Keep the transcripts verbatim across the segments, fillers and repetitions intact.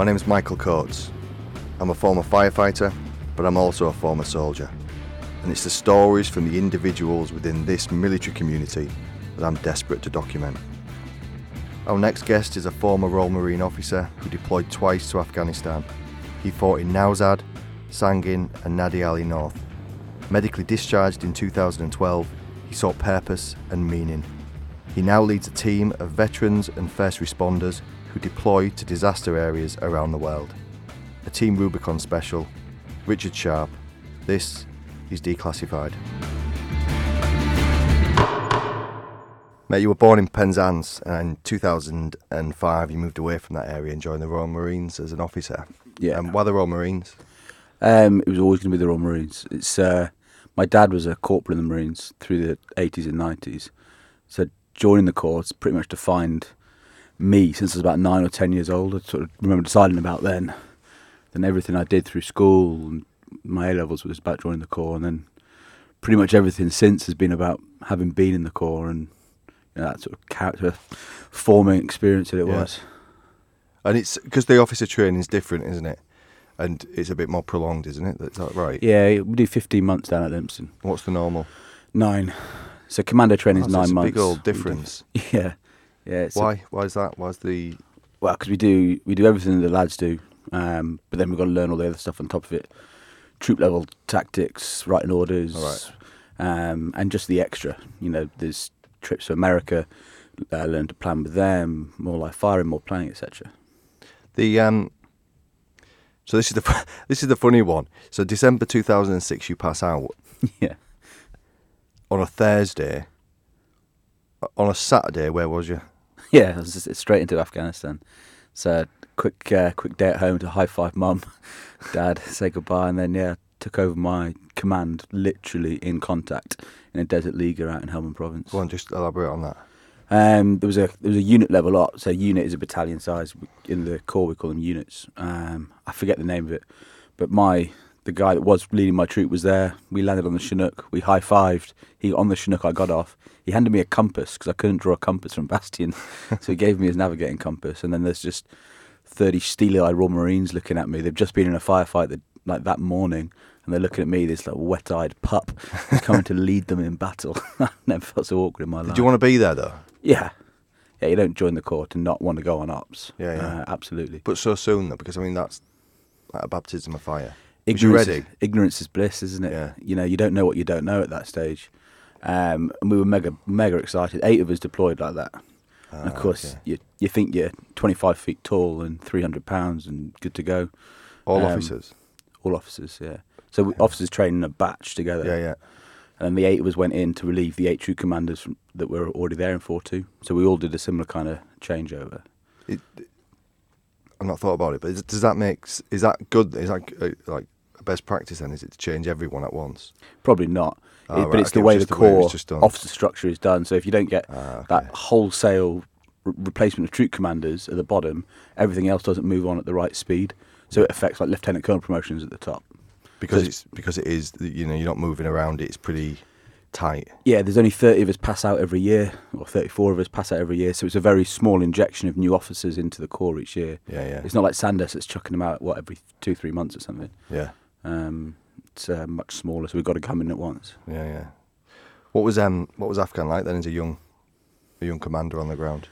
My name is Michael Coates. I'm a former firefighter, but I'm also a former soldier. And it's the stories from the individuals within this military community that I'm desperate to document. Our next guest is a former Royal Marine officer who deployed twice to Afghanistan. He fought in Nowzad, Sangin and Nadi Ali North. Medically discharged in two thousand twelve, he sought purpose and meaning. He now leads a team of veterans and first responders who deploy to disaster areas around the world. A Team Rubicon special. Richard Sharp. This is Declassified. Mate, you were born in Penzance, and in two thousand five you moved away from that area and joined the Royal Marines as an officer. Yeah. Um, why the Royal Marines? Um, it was always going to be the Royal Marines. It's uh, my dad was a corporal in the Marines through the eighties and nineties, so joining the corps pretty much defined me since I was about nine or ten years old. I sort of remember deciding about then. Then everything I did through school and my A levels was about joining the corps, and then pretty much everything since has been about having been in the corps and you know, that sort of character forming experience that it Yeah. was. And it's because the officer training is different, isn't it? And it's a bit more prolonged, isn't it? Is that right? Yeah, we do fifteen months down at Limpston. What's the normal? Nine. So commando training is Oh, so nine it's a months. big old difference. Yeah, yeah. It's Why? A, Why is that? Why's the? well, because we do we do everything that the lads do, um, but then we've got to learn all the other stuff on top of it. Troop level tactics, writing orders, All right. um, and just the extra. You know, there's trips to America, uh, learn to plan with them, more like firing, more planning, et cetera. The um. So this is the this is the funny one. So December two thousand six, you pass out Yeah. on a Thursday. On a Saturday, where was you? Yeah, I was just straight into Afghanistan. So quick, uh, quick day at home to high five mum, dad, say goodbye, and then yeah, took over my command literally in contact in a desert leaguer out in Helmand Province. Go on, just elaborate on that. Um, there was a there was a unit level up. So unit is a battalion size. In the corps we call them units. Um, I forget the name of it, but my the guy that was leading my troop was there. We landed on the Chinook. We high fived. He on the Chinook. I got off. He handed me a compass because I couldn't draw a compass from Bastion, so he gave me his navigating compass. And then there's just thirty steely-eyed Royal Marines looking at me. They've just been in a firefight that, like that morning, and they're looking at me, this like wet-eyed pup who's coming to lead them in battle. I never felt so awkward in my life. Did you want to be there though? Yeah. Yeah, you don't join the corps to not want to go on ops. Yeah, yeah. Uh, absolutely. But so soon though, because I mean that's like a baptism of fire. Was Ignorance, you ready? ignorance is bliss, isn't it? Yeah. You know, you don't know what you don't know at that stage. Um, and we were mega, mega excited. Eight of us deployed like that. And of Ah, course, okay. you you think you're twenty-five feet tall and three hundred pounds and good to go. All Um, officers. All officers, yeah. So we, officers train in a batch together. Yeah, yeah. And then the eight of us went in to relieve the eight troop commanders from, that were already there in four two. So we all did a similar kind of changeover. It, I've not thought about it, but is, does that make s- is that good? Is that uh, like a best practice then? Is it to change everyone at once? Probably not. Oh, It- right, but it's okay, the it was way the just the way it was core just done. officer structure is done. So if you don't get Ah, okay. that wholesale re- replacement of troop commanders at the bottom, everything else doesn't move on at the right speed. So it affects like lieutenant colonel promotions at the top. Because so it's because it is, you know, you're not moving around. It's pretty tight. Yeah, there's only thirty of us pass out every year, or thirty-four of us pass out every year. So it's a very small injection of new officers into the corps each year. Yeah, yeah, It's not like Sandhurst that's chucking them out, what, every two, three months or something. yeah, Um, it's uh, much smaller, so we've got to come in at once. yeah, yeah. What was um what was Afghan like then as a young a young commander on the ground?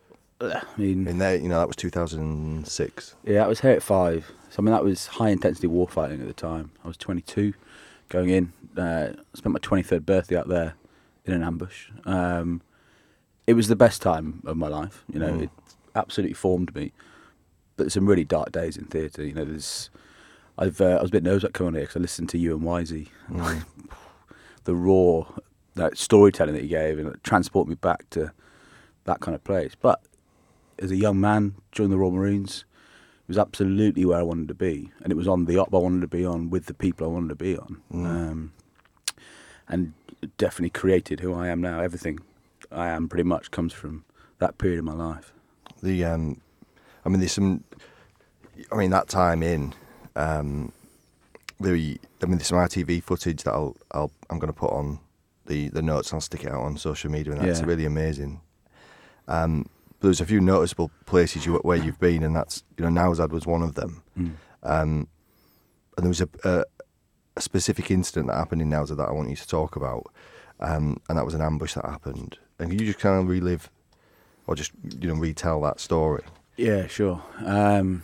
I mean, In there, you know, that was two thousand six. yeah, I was here at five. So I mean, that was high intensity warfighting at the time. I was twenty-two, going in. Uh, spent my twenty-third birthday out there in an ambush. Um, it was the best time of my life. You know, Mm. it absolutely formed me. But there's some really dark days in theatre. You know, there's. I've uh, I was a bit nervous about coming here because I listened to you and Wisey. Mm. The raw that storytelling that he gave, and it transported me back to that kind of place. But as a young man joining the Royal Marines, it was absolutely where I wanted to be, and it was on the op I wanted to be on with the people I wanted to be on, Mm. um, and it definitely created who I am now. Everything I am pretty much comes from that period of my life. The um, I mean, there's some. I mean, that time in, um, the I mean, there's some R T V footage that I'll I'll I'm going to put on the the notes. And I'll stick it out on social media, and that's Yeah. really amazing. Um, there's a few noticeable places you, where you've been, and that's, you know, Nowzad was one of them. Mm. Um, and there was a, a, a specific incident that happened in Nowzad that I want you to talk about, um, and that was an ambush that happened. And can you just kind of relive, or just, you know, retell that story? Yeah, sure. Um,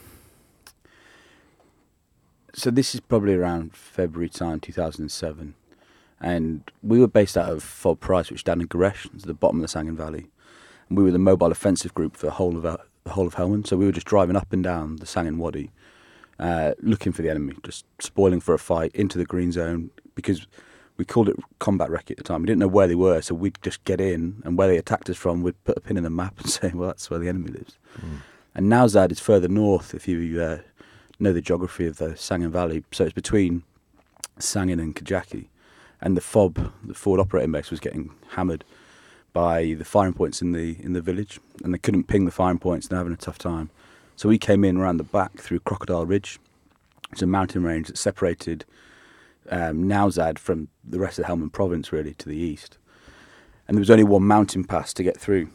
so this is probably around February time, two thousand seven. And we were based out of Fob Price, which is down in Goresh, at the bottom of the Sangen Valley. And we were the mobile offensive group for the whole of uh, the whole of Helmand. So we were just driving up and down the Sangen Wadi, uh, looking for the enemy, just spoiling for a fight into the green zone, because we called it combat recce at the time. We didn't know where they were, so we'd just get in, and where they attacked us from, we'd put a pin in the map and say, well, that's where the enemy lives. Mm. And Nowzad is further north, if you uh, know the geography of the Sangen Valley. So it's between Sangen and Kajaki. And the Fob, the forward operating base, was getting hammered by the firing points in the in the village, and they couldn't ping the firing points, and they're having a tough time. So we came in around the back through Crocodile Ridge. It's a mountain range that separated um, Nowzad from the rest of the Helmand province, really, to the east. And there was only one mountain pass to get through.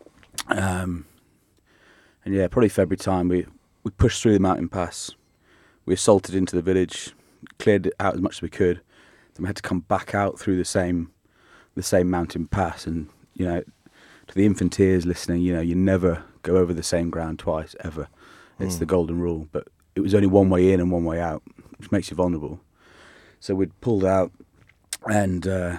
Um, and yeah, probably February time, we, we pushed through the mountain pass. We assaulted into the village, cleared it out as much as we could. Then we had to come back out through the same the same mountain pass. And, you know, to the infanteers listening, you know, you never go over the same ground twice, ever. It's mm. the golden rule. But it was only one way in and one way out, which makes you vulnerable. So we'd pulled out, and uh,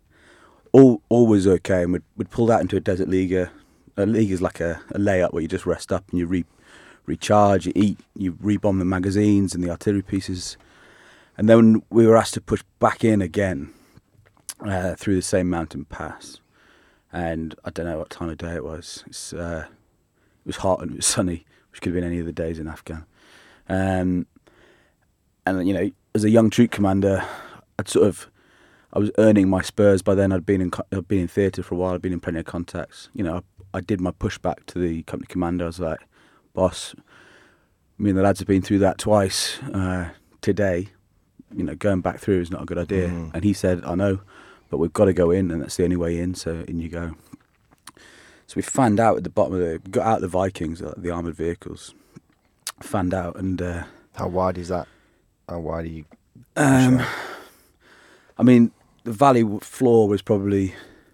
all all was okay. And we'd, we'd pulled out into a desert liga. A liga is like a, a layup where you just rest up and you re, recharge, you eat, you rebomb the magazines and the artillery pieces. And then we were asked to push back in again uh, through the same mountain pass. And I don't know what time of day it was. It's, uh, it was hot and it was sunny, which could have been any of the days in Afghan. Um, and, you know, as a young troop commander, I'd sort of, I was earning my spurs by then. I'd been in I'd been in theatre for a while. I'd been in plenty of contacts. You know, I, I did my pushback to the company commander. I was like, boss, me and the lads have been through that twice uh, today. You know, going back through is not a good idea. Mm. And he said, I know, but we've got to go in, and that's the only way in, so in you go. So we fanned out at the bottom of the, got out the Vikings, the armoured vehicles, fanned out, and... Uh, How wide is that? How wide are you? Um, I mean, the valley floor was probably,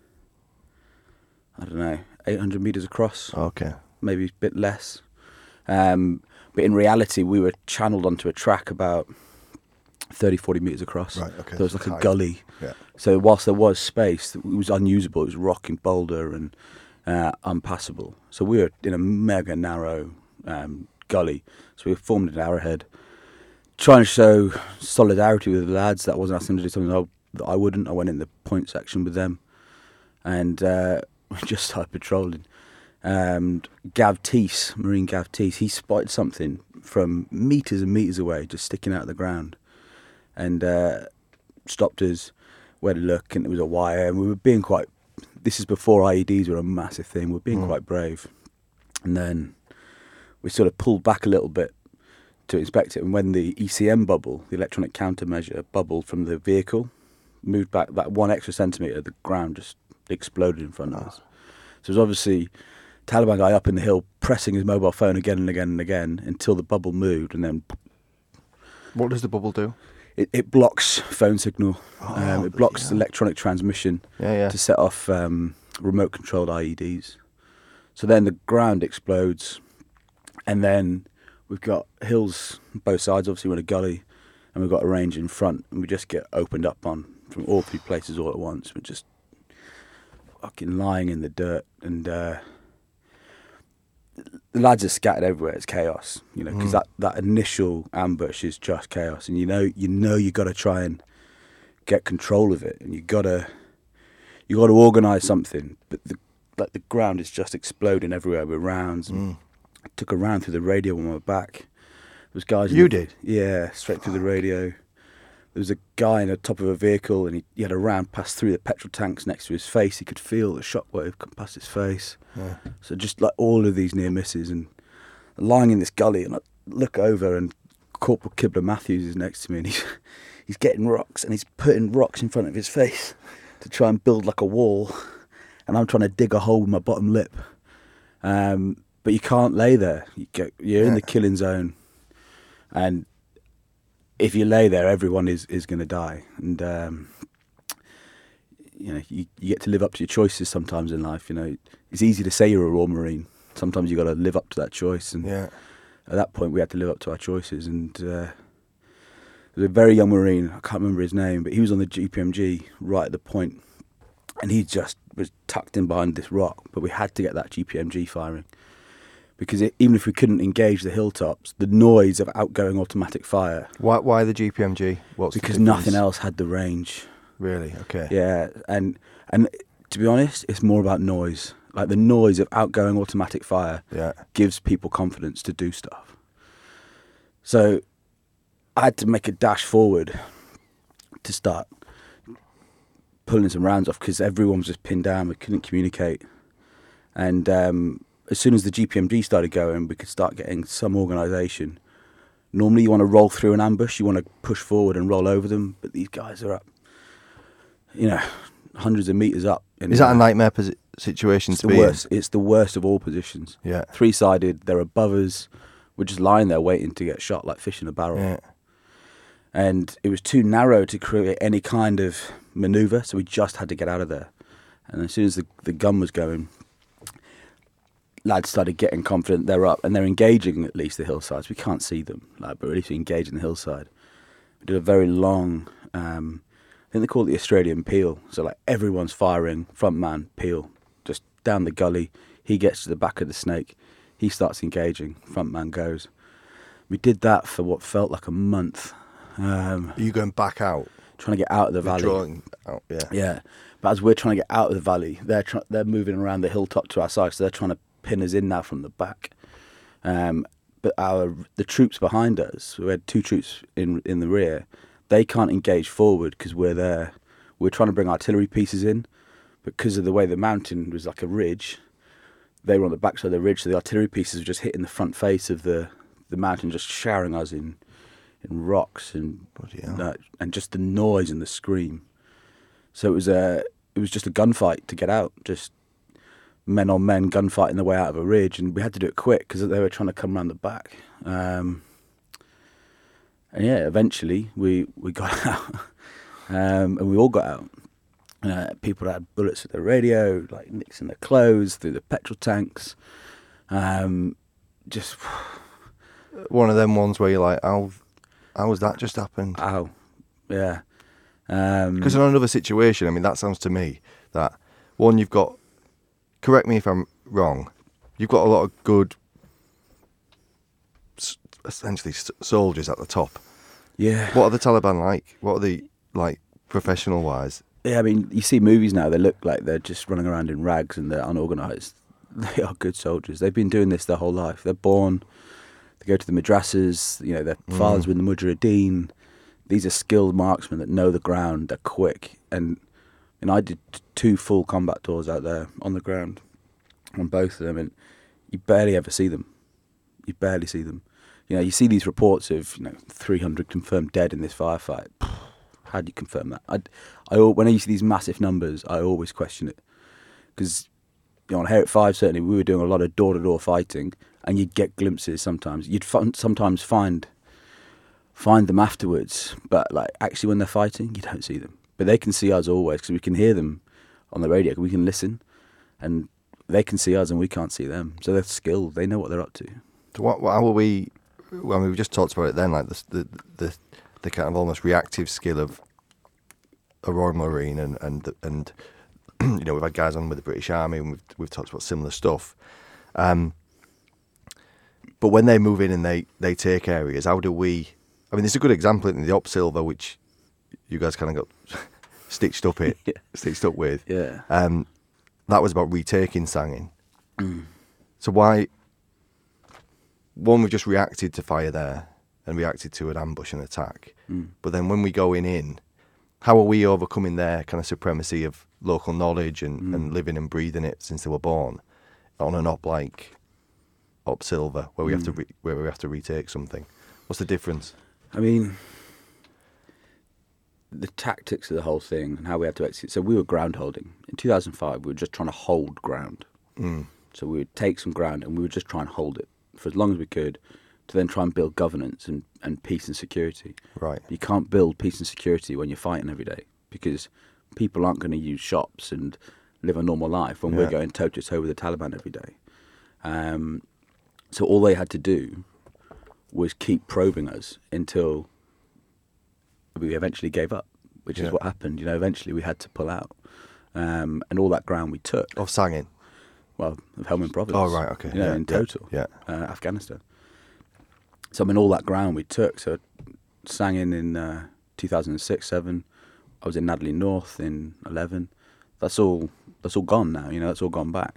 I don't know, eight hundred metres across. Okay. Maybe a bit less. Um, but in reality, we were channelled onto a track about thirty, forty metres across. Right, okay. There was so like a high. gully. Yeah. So whilst there was space, it was unusable. It was rock and boulder and uh, unpassable. So we were in a mega narrow um, gully. So we formed an arrowhead, trying to show solidarity with the lads. That wasn't asking them to do something I, that I wouldn't. I went in the point section with them, and uh, we just started patrolling. Um, Gav Teese, Marine Gav Teese, he spotted something from metres and metres away, just sticking out of the ground, and uh, stopped us. We had a look, and there was a wire, and we were being quite... This is before I E Ds were a massive thing. We were being mm. quite brave. And then we sort of pulled back a little bit to inspect it, and when the E C M bubble, the electronic countermeasure, bubbled from the vehicle, moved back that one extra centimetre, the ground just exploded in front of us. So it was obviously Taliban guy up in the hill pressing his mobile phone again and again and again until the bubble moved, and then... What does the bubble do? It, it blocks phone signal. Oh, um, it blocks yeah. electronic transmission yeah, yeah. to set off um, remote-controlled I E Ds. So then the ground explodes, and then we've got hills both sides. Obviously, we're in a gully, and we've got a range in front, and we just get opened up on from all three places all at once. We're just fucking lying in the dirt, and uh, the lads are scattered everywhere. It's chaos, you know, because mm. that, that initial ambush is just chaos, and you know you know you got to try and get control of it, and you gotta you got to organise something. But the like the ground is just exploding everywhere with rounds. Mm. I took a round through the radio on my back. There was guys. You the, did? Yeah, straight Fuck. through the radio. There was a guy in the top of a vehicle, and he, he had a round pass through the petrol tanks next to his face. He could feel the shockwave come past his face. Yeah. So just like all of these near misses, and lying in this gully, and I look over, and Corporal Kibler Matthews is next to me, and he's he's getting rocks, and he's putting rocks in front of his face to try and build like a wall, and I'm trying to dig a hole with my bottom lip. Um, but you can't lay there. You get, you're in Yeah. the killing zone, and if you lay there, everyone is, is going to die. And um, you know, you, you get to live up to your choices sometimes in life. You know, it's easy to say you're a Royal Marine. Sometimes you got to live up to that choice. And Yeah. at that point, we had to live up to our choices. And uh, there was a very young Marine. I can't remember his name, but he was on the G P M G right at the point, and he just was tucked in behind this rock. But we had to get that G P M G firing. Because it, even if we couldn't engage the hilltops, the noise of outgoing automatic fire. Why, why the G P M G? What's Because the difference? nothing else had the range. Really? Okay. Yeah, and and to be honest, it's more about noise. Like the noise of outgoing automatic fire Yeah. gives people confidence to do stuff. So I had to make a dash forward to start pulling some rounds off because everyone was just pinned down. We couldn't communicate. And um, as soon as the G P M G started going, we could start getting some organisation. Normally you want to roll through an ambush, you want to push forward and roll over them, but these guys are up, you know, hundreds of metres up. In Is that a the- nightmare posi- situation It's to the be worst. It's the worst of all positions. in? Yeah. Three-sided, they're above us. We're just lying there waiting to get shot like fish in a barrel. Yeah. And it was too narrow to create any kind of manoeuvre, so we just had to get out of there. And as soon as the, the gun was going, lads started getting confident. They're up and they're engaging at least the hillsides. We can't see them, like, but at least we engage in the hillside. We did a very long, um, I think they call it the Australian peel. So like everyone's firing, front man, peel, just down the gully. He gets to the back of the snake. He starts engaging, front man goes. We did that for what felt like a month. Um, Are you going back out? trying to get out of the valley. Withdrawing out, yeah. Yeah, but as we're trying to get out of the valley, they're try- they're moving around the hilltop to our side, so they're trying to pin us in now from the back. Um, but our the troops behind us, we had two troops in in the rear. They can't engage forward because we're there. We're trying to bring artillery pieces in, but because of the way the mountain was like a ridge, they were on the backside of the ridge, so the artillery pieces were just hitting the front face of the the mountain, just showering us in. in rocks and Bloody hell. uh, and just the noise and the scream. So it was a it was just a gunfight to get out, just men on men gunfighting their way out of a ridge, and we had to do it quick because they were trying to come around the back. Um, and yeah, eventually we we got out, um, and we all got out. Uh, people had bullets with their radio, like nicks in their clothes, through the petrol tanks. Um, just One of them ones where you're like, how, how has that just happened? ow, yeah. Um, Because in another situation, I mean, that sounds to me that, one, you've got, correct me if I'm wrong, you've got a lot of good, s- essentially, s- soldiers at the top. yeah. What are the Taliban like? What are they like, professional-wise? Yeah, I mean, you see movies now, they look like they're just running around in rags and they're unorganised. They are good soldiers. They've been doing this their whole life. They're born, they go to the madrasas, you know, their fathers were in the Mujahideen. These are skilled marksmen that know the ground, they're quick. And, and I did t- two full combat tours out there on the ground on both of them, and you barely ever see them. You barely see them. You know, you see these reports of, you know, three hundred confirmed dead in this firefight. How do you confirm that? I, I, al- when I see these massive numbers, I always question it. Because, you know, on Heriot five, certainly, we were doing a lot of door-to-door fighting, and you'd get glimpses sometimes. You'd f- sometimes find find them afterwards, but, like, actually when they're fighting, you don't see them. But they can see us always, because we can hear them on the radio. We can listen, and they can see us, and we can't see them. So they're skilled. They know what they're up to. So what, how are we, well, I mean, we just talked about it then, like the, the, the, the kind of almost reactive skill of a Royal Marine, and, and, and you know, we've had guys on with the British Army, and we've, we've talked about similar stuff. Um, but when they move in and they, they take areas, how do we, I mean, there's a good example in the Op Silver, which you guys kind of got stitched up it, Yeah. stitched up with. Yeah. Um, that was about retaking Sangin. So why, one, we've just reacted to fire there and reacted to an ambush and attack. Mm. But then when we go in, in, how are we overcoming their kind of supremacy of local knowledge and, Mm. and living and breathing it since they were born on an op like Op Silver, where we have to Mm. re- where we have to retake something? What's the difference? I mean, the tactics of the whole thing and how we had to execute. So we were ground holding. In two thousand five, we were just trying to hold ground. Mm. So we would take some ground and we would just try and hold it for as long as we could, to then try and build governance and, and peace and security. Right. You can't build peace and security when you're fighting every day, because people aren't going to use shops and live a normal life when Yeah. we're going toe to toe with the Taliban every day. Um, so all they had to do was keep probing us until we eventually gave up, which Yeah. is what happened. You know, eventually we had to pull out, um, and all that ground we took. Of Sangin. Well, of Helmand Province. Oh, right, okay. You know, Yeah, in yeah, total. yeah. Uh, Afghanistan. So I mean, all that ground we took. So Sangin in uh, two thousand six, seven. I was in Nadley North in eleven. That's all. That's all gone now. You know, that's all gone back.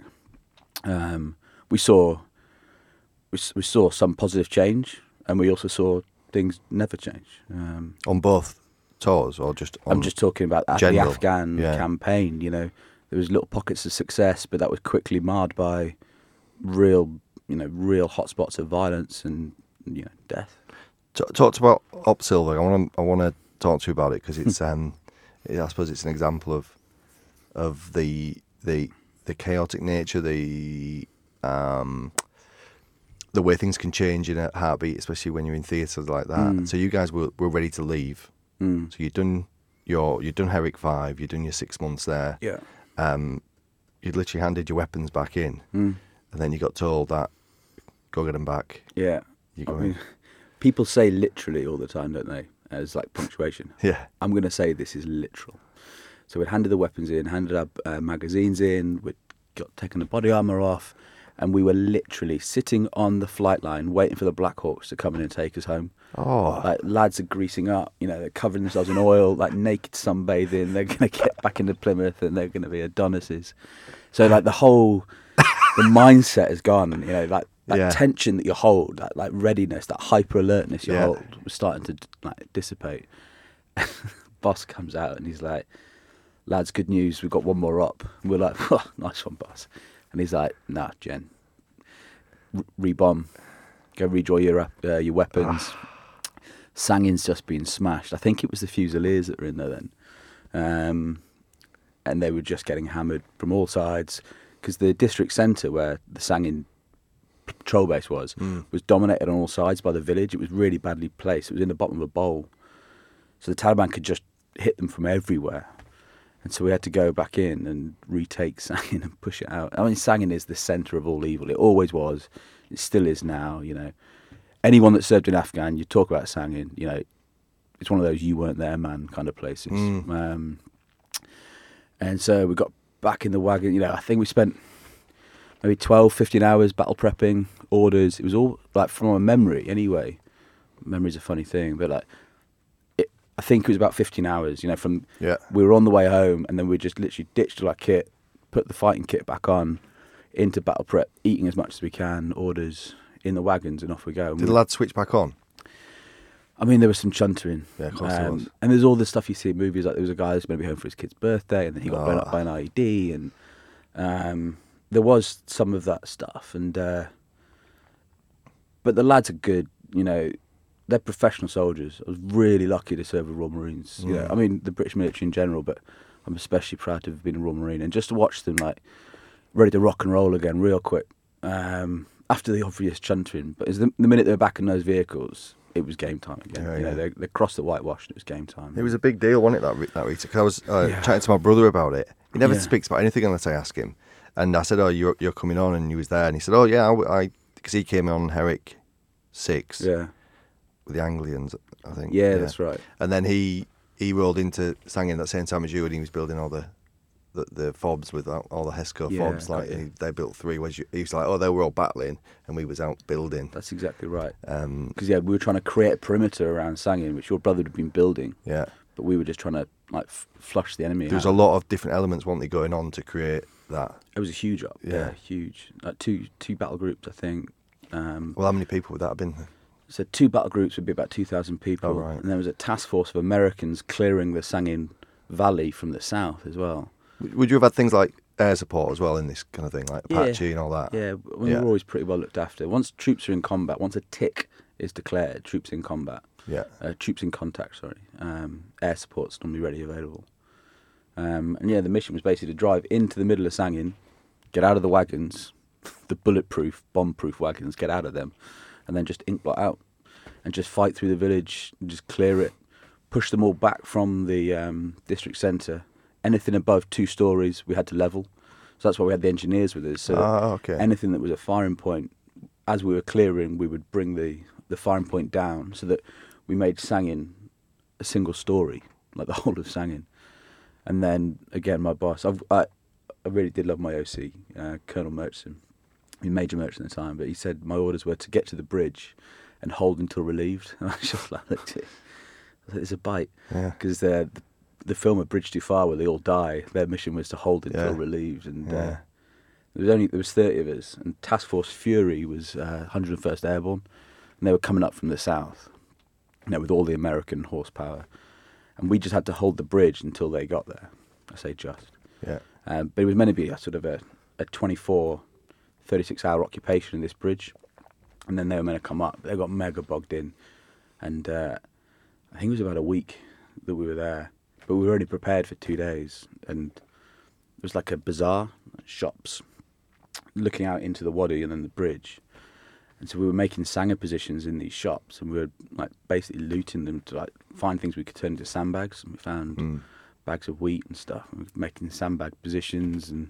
Um, we saw. We, s- we saw some positive change, and we also saw things never change. Um, On both tours, or just on... I'm just talking about the general, Afghan yeah. campaign. You know, there was little pockets of success, but that was quickly marred by real, you know, real hotspots of violence and, you know, death. T- talked about Op Silver. I want to I want to talk to you about it because it's um, it, I suppose it's an example of of the the the chaotic nature, the um, the way things can change in a heartbeat, especially when you're in theatres like that. Mm. So you guys were, were ready to leave. Mm. So you'd done your you'd done Herrick Five. You'd done your six months there. Yeah. Um, you'd literally handed your weapons back in, Mm. and then you got told that go get them back. Yeah. You I go mean, people say literally all the time, don't they? As like punctuation. Yeah. I'm going to say this is literal. So we'd handed the weapons in, handed our uh, magazines in, we'd got taken the body armour off, and we were literally sitting on the flight line waiting for the Black Hawks to come in and take us home. Oh. Like, lads are greasing up, you know, they're covering themselves in oil, like naked sunbathing. They're going to get back into Plymouth and they're going to be Adonises. So, like, the whole, the mindset has gone, you know, like, that Yeah. tension that you hold, that, like, readiness, that hyper alertness you Yeah. hold was starting to, like, dissipate. Boss comes out and he's like, lads, good news, we've got one more up. And we're like, oh, nice one, boss. And he's like, nah, Jen, re- re-bomb, go redraw your up- uh, your weapons. Sangin's just been smashed. I think it was the Fusiliers that were in there then. Um, and they were just getting hammered from all sides because the district centre where the Sangin patrol base was, Mm. was dominated on all sides by the village. It was really badly placed. It was in the bottom of a bowl. So the Taliban could just hit them from everywhere. And so we had to go back in and retake Sangin and push it out. I mean, Sangin is the centre of all evil. It always was. It still is now, you know. Anyone that served in Afghan, you talk about Sangin, you know, it's one of those you weren't there, man kind of places. Mm. Um, and so we got back in the wagon. You know, I think we spent maybe twelve, fifteen hours battle prepping, orders. It was all, like, from a memory anyway. Memory's a funny thing, but, like, it, I think it was about fifteen hours, you know, from... Yeah. We were on the way home, and then we just literally ditched all our kit, put the fighting kit back on, into battle prep, eating as much as we can, orders in the wagons, and off we go. And Did we- the lads switch back on? I mean, there was some chuntering. Yeah, of course there was. And there's all the stuff you see in movies, like there was a guy who's going to be home for his kid's birthday, and then he got blown up Ah. by an I E D, and um, there was some of that stuff. And uh, but the lads are good, you know. They're professional soldiers. I was really lucky to serve with Royal Marines. You know, Mm. I mean, the British military in general, but I'm especially proud to have been a Royal Marine, and just to watch them like ready to rock and roll again, real quick. Um, after the obvious chuntering, but as the, the minute they were back in those vehicles, it was game time again. Yeah, you know, yeah. they, they crossed the whitewash and it was game time. It was a big deal, wasn't it, that, re- that Rita? Because I was uh, Yeah. chatting to my brother about it. He never Yeah. speaks about anything unless I ask him. And I said, oh, you're, you're coming on, and he was there. And he said, oh, yeah, I... Because he came on Herrick six yeah, with the Anglians, I think. yeah, that's right. And then he he rolled into Sangin at the same time as you, and he was building all the the, the fobs with all, all the Hesco Yeah, fobs. got Like you. he, they built three. Whereas you, he was like, oh, they were all battling, and we was out building. That's exactly right. Um, Because yeah, we were trying to create a perimeter around Sangin, which your brother had been building, yeah, but we were just trying to like f- flush the enemy. there was out. a lot of different elements, weren't they, going on to create that. It was a huge up. Yeah, Yeah. huge. Like two two battle groups, I think. Um, Well, how many people would that have been? So two battle groups would be about two thousand people. Oh, right. And there was a task force of Americans clearing the Sangin Valley from the south as well. Would you have had things like air support as well in this kind of thing, like Yeah. Apache and all that? Yeah, we Yeah. were always pretty well looked after. Once troops are in combat, once a tick is declared, troops in combat, Yeah. uh, troops in contact, sorry, um, air support's normally ready available. Um, and yeah, the mission was basically to drive into the middle of Sangin, get out of the wagons, the bulletproof, bomb-proof wagons, get out of them, and then just ink blot out, and just fight through the village, and just clear it, push them all back from the um, district centre. Anything above two stories, we had to level. So that's why we had the engineers with us. So Oh, okay. anything that was a firing point, as we were clearing, we would bring the, the firing point down so that we made Sangin a single story, like the whole of Sangin. And then, again, my boss, I've, I I really did love my O C, uh, Colonel Murchison. He was Major Murchison at the time, but he said my orders were to get to the bridge and hold until relieved. And I just like, looked at it. I said, it's a bite. Yeah. Because the, the film A Bridge Too Far, where they all die, their mission was to hold until Yeah. relieved. And Yeah. uh, there was only there was thirty of us, and Task Force Fury was uh, one hundred and first Airborne, and they were coming up from the south, you know, with all the American horsepower, and we just had to hold the bridge until they got there. I say just. Yeah. Um, but it was meant to be a sort of a, a twenty-four, thirty-six hour occupation in this bridge, and then they were meant to come up. They got mega bogged in, and uh, I think it was about a week that we were there, but we were already prepared for two days, and it was like a bazaar, shops, looking out into the Wadi and then the bridge. And so we were making Sanger positions in these shops, and we were like basically looting them to like find things we could turn into sandbags. And we found Mm. bags of wheat and stuff. And we were making sandbag positions, and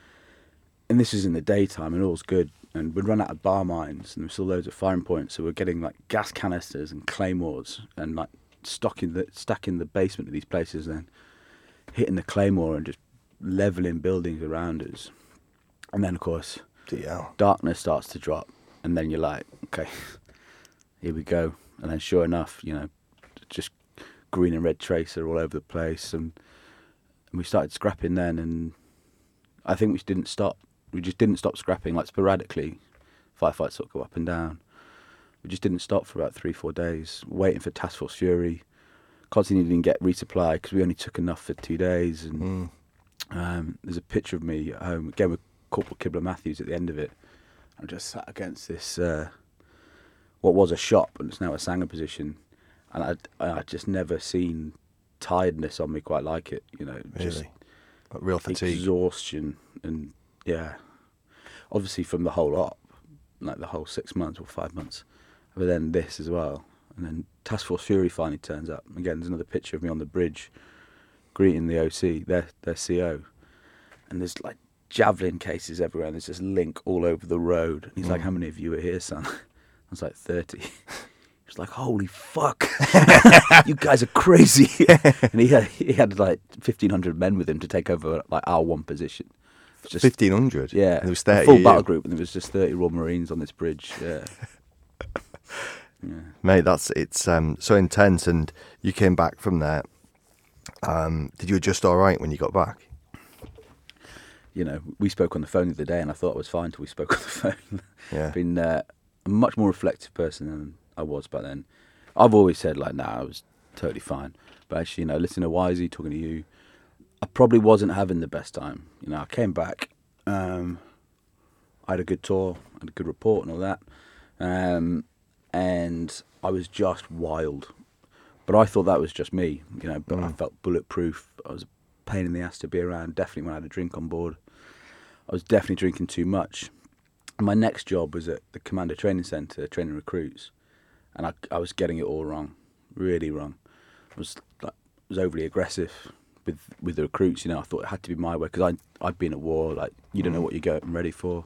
and this is in the daytime, and all's good. And we'd run out of bar mines, and there were still loads of firing points. So we're getting like gas canisters and claymores, and like stocking the stacking the basement of these places, then hitting the claymore and just leveling buildings around us. And then of course Yeah. darkness starts to drop, and then you're like, okay, here we go. And then sure enough, you know, just green and red tracer all over the place, and, and we started scrapping then, and I think we didn't stop. We just didn't stop scrapping, like sporadically. Firefights sort of go up and down. We just didn't stop for about three, four days, waiting for Task Force Fury. Constantly didn't get resupply because we only took enough for two days. And Mm. um, there's a picture of me at home, again with Corporal Kibler Matthews at the end of it. I'm just sat against this, uh, what was a shop, and it's now a Sanger position. And I'd, I'd just never seen tiredness on me quite like it, you know. Just Really? Like real fatigue. exhaustion, and yeah, obviously from the whole op, like the whole six months or five months, but then this as well. And then Task Force Fury finally turns up. Again, there's another picture of me on the bridge greeting the O C, their, their C O. And there's like javelin cases everywhere, and there's just Link all over the road. And he's Mm. like, how many of you are here, son? I was like, thirty. He was like, holy fuck, you guys are crazy. And he had, he had like fifteen hundred men with him to take over like our one position. Just, fifteen hundred? yeah, And there was a thirty full of you? battle group, and there was just thirty Royal Marines on this bridge. Yeah, yeah. Mate, that's it's um, so intense. And you came back from there. Um, did you adjust all right when you got back? You know, we spoke on the phone the other day, and I thought I was fine till we spoke on the phone. Yeah. I've been uh, a much more reflective person than I was back then. I've always said like, nah, I was totally fine. But actually, you know, listening to Wisey, talking to you, I probably wasn't having the best time. You know, I came back, um, I had a good tour, I had a good report and all that, um, and I was just wild. But I thought that was just me, you know, but I felt bulletproof. I was a pain in the ass to be around, definitely when I had a drink on board. I was definitely drinking too much. My next job was at the Commando Training Centre, training recruits, and I, I was getting it all wrong, really wrong. I was like, was overly aggressive with with the recruits. You know, I thought it had to be my way because I I'd been at war. Like, you don't know what you're getting ready for.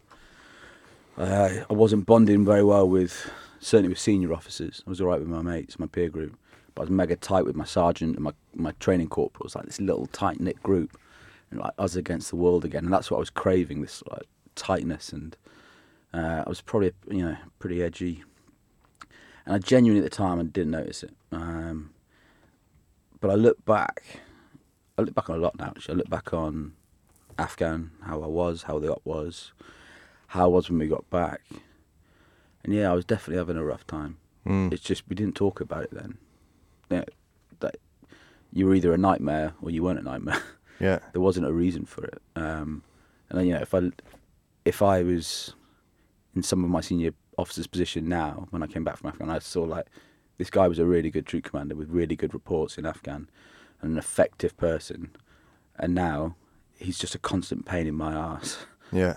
Uh, I wasn't bonding very well with, certainly with senior officers. I was all right with my mates, my peer group, but I was mega tight with my sergeant and my my training corporals. Like this little tight knit group, and like us against the world again. And that's what I was craving, this like tightness. And uh, I was probably, you know, pretty edgy. And I genuinely at the time I didn't notice it. Um, but I look back, I look back on a lot now actually. I look back on Afghan, how I was, how the op was, how I was when we got back. And yeah, I was definitely having a rough time. Mm. It's just we didn't talk about it then. You know, that you were either a nightmare or you weren't a nightmare. Yeah. There wasn't a reason for it. Um, and then, you know, if I if I was in some of my senior officers' position now, when I came back from Afghan, I saw like this guy was a really good troop commander with really good reports in Afghan and an effective person. And now he's just a constant pain in my ass. Yeah.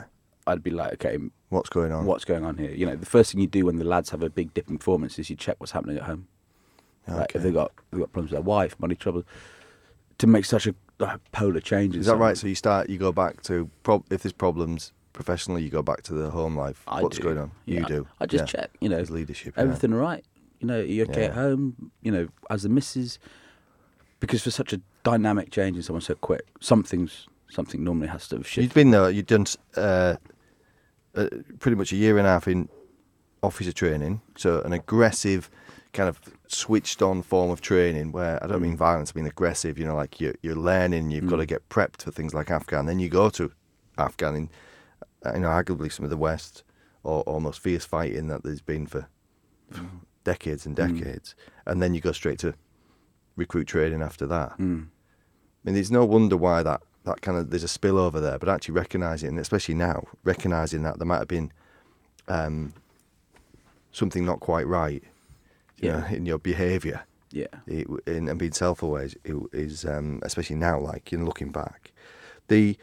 I'd be like, okay, What's going on? what's going on here? You know, the first thing you do when the lads have a big dip in performance is you check what's happening at home. Okay. Like if they got they got problems with their wife, money trouble, to make such a uh, polar change. Is that right? So you start, you go back to prob- if there's problems professionally, you go back to the home life. I What's do. going on? Yeah, You do. I just Yeah. check. You know, There's leadership. yeah. everything all right? You know, are you okay Yeah. at home? You know, as the missus, because for such a dynamic change in someone so quick, something's something normally has to have shifted. You've been there. You've done uh, uh, pretty much a year and a half in officer training. So an aggressive, kind of switched on form of training where I don't mean violence, I mean aggressive. You know, like you're you're learning. You've got to get prepped for things like Afghan. Then you go to Afghan in, uh, you know, arguably some of the West or almost fierce fighting that there's been for decades and decades, and then you go straight to recruit training after that. Mm. I mean, there's no wonder why that, that kind of, there's a spillover there, but actually recognising, especially now, recognising that there might have been um, something not quite right you Yeah. know, in your behaviour Yeah. it, in, and being self-aware is, is um, especially now, like, you know, looking back. The,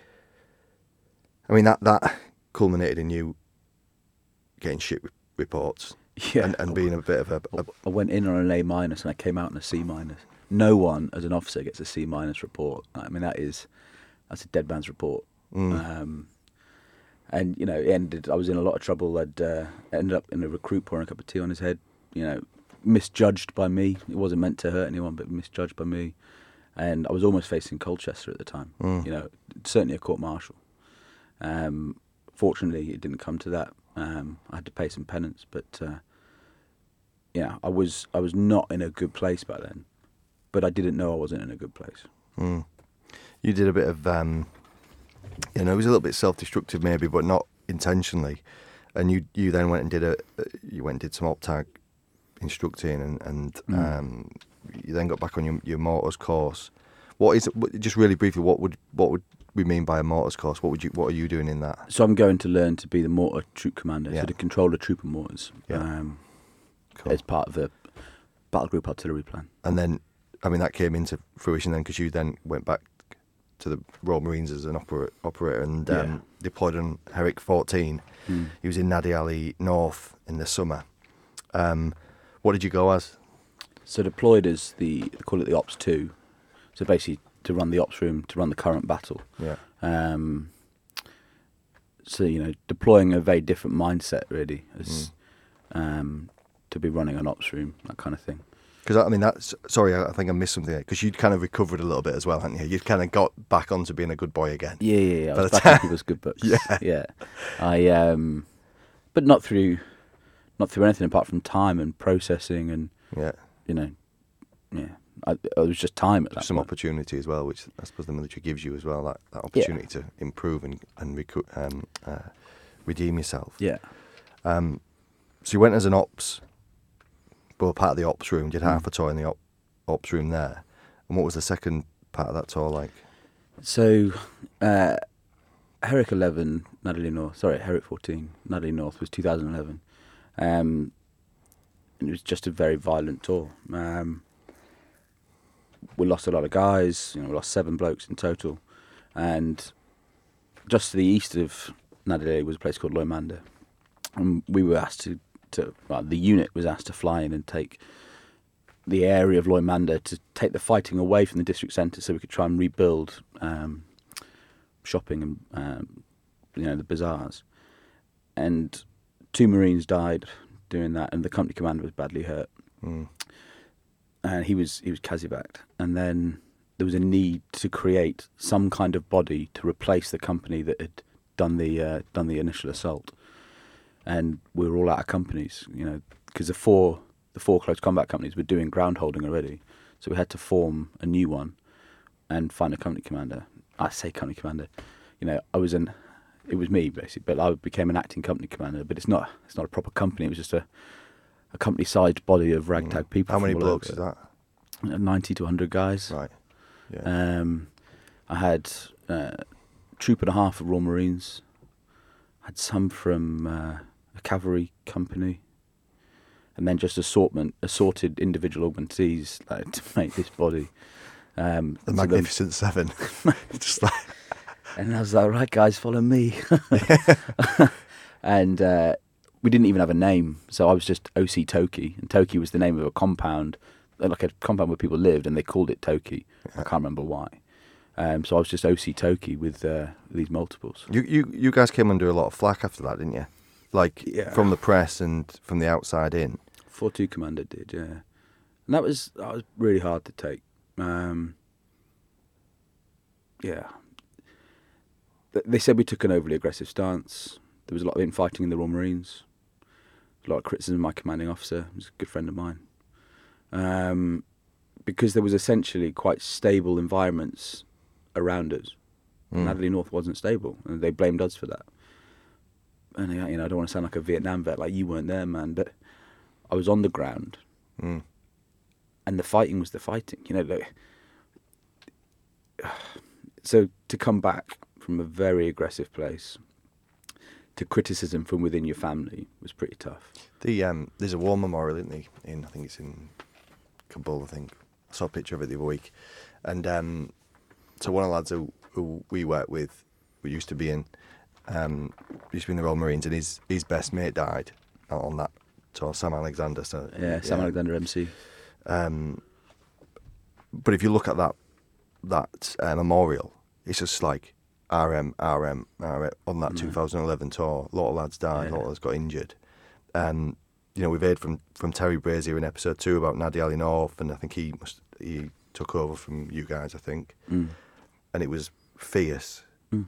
I mean, that, that culminated in you getting shit reports Yeah. and, and being a bit of a, a I went in on an A minus and I came out on a C minus. No one, as an officer, gets a C minus report. I mean, that is that's a dead man's report. Mm. Um, and you know, it ended. I was in a lot of trouble. I'd uh, ended up in a recruit pouring a cup of tea on his head. You know, misjudged by me. It wasn't meant to hurt anyone, but misjudged by me. And I was almost facing Colchester at the time. Mm. You know, certainly a court martial. Um, fortunately, it didn't come to that. Um, I had to pay some penance, but uh, yeah, I was I was not in a good place back then. But I didn't know I wasn't in a good place. Mm. You did a bit of, um, you know, it was a little bit self-destructive maybe, but not intentionally. And you, you then went and did a, you went and did some OPTAG instructing, and, and Mm. um, you then got back on your, your mortars course. What is it, just really briefly? What would what would we mean by a mortars course? What would you what are you doing in that? So I'm going to learn to be the mortar troop commander, Yeah. so to control the troop of mortars, Yeah. um, Cool. as part of the battle group artillery plan. And then, I mean, that came into fruition then because you then went back to the Royal Marines as an opera, operator and um, Yeah. deployed on Herrick fourteen. Mm. He was in Nadi Ali North in the summer. Um, what did you go as? So deployed as the they call it the Ops two, so basically to run the ops room, to run the current battle. Yeah. Um, so you know, deploying a very different mindset really, as um, to be running an ops room, that kind of thing. Because, I mean, that's, sorry, I I think I missed something there. Because you'd kind of recovered a little bit as well, hadn't you? You'd kind of got back onto being a good boy again. Yeah, yeah, yeah. I By was the back in time- people's good books. Yeah. yeah. I um, but not through, not through anything apart from time and processing and Yeah. you know, yeah. I, it was just time at that Some point. opportunity as well, which I suppose the military gives you as well, that, that opportunity to improve and, and recu- um, uh, redeem yourself. Yeah. Um, so you went as an ops, well, part of the ops room, did half Mm. a tour in the op, ops room there. And what was the second part of that tour like? So, uh, Herrick eleven, Natalie North. Sorry, Herrick fourteen, Natalie North was two thousand eleven. Um, and it was just a very violent tour. Um, we lost a lot of guys. You know, we lost seven blokes in total, and just to the east of Natalie was a place called Loimander, and we were asked to, to well, the unit was asked to fly in and take the area of Loimander to take the fighting away from the district centre, so we could try and rebuild um, shopping and um, you know the bazaars. And two Marines died doing that, and the company commander was badly hurt, Mm. and he was he was Kazivaked. And then there was a need to create some kind of body to replace the company that had done the uh, done the initial assault, and we were all out of companies, you know, because the four the four close combat companies were doing ground holding already, so we had to form a new one and find a company commander. I say company commander, you know, I was an it was me basically, but I became an acting company commander. But it's not it's not a proper company. It was just a a company-sized body of ragtag people. How many from all blokes is over. that? ninety to one hundred guys. Right. Yeah. Um, I had uh, a troop and a half of Royal Marines. I had some from uh, a cavalry company, and then just assortment, assorted individual augmentees like, to make this body. Um, the so Magnificent Seven. Just like, And I was like, right, guys, follow me. And uh, we didn't even have a name, so I was just O C Toki, and Toki was the name of a compound, like a compound where people lived, and they called it Toki. Yeah. I can't remember why. Um, so I was just O C Toki with uh, these multiples. You, you you guys came under a lot of flack after that, didn't you? Like yeah. from the press and from the outside in. four two Commander did, yeah. And that was that was really hard to take. Um, yeah. They said we took an overly aggressive stance. There was a lot of infighting in the Royal Marines. A lot of criticism of my commanding officer. He was a good friend of mine. Um, because there was essentially quite stable environments around us. Mm. Adderley North wasn't stable, and they blamed us for that. And you know, I don't want to sound like a Vietnam vet, like you weren't there, man, but I was on the ground, mm. and the fighting was the fighting. You know, like, so to come back from a very aggressive place to criticism from within your family was pretty tough. The um, there's a war memorial, isn't there? In I think it's in Kabul. I think I saw a picture of it the other week, and um, so one of the lads who, who we worked with, we used to be in, um, used to be in the Royal Marines, and his his best mate died on that tour, Sam Alexander. So yeah, Sam yeah. Alexander M C. Um, but if you look at that that uh, memorial, it's just like R M, R M, R M on that mm. twenty eleven tour. A lot of lads died, yeah. a lot of lads got injured. Um, you know, we've heard from, from Terry Brazier in episode two about Nadia Ali North, and I think he must he took over from you guys, I think. Mm. And it was fierce. Mm.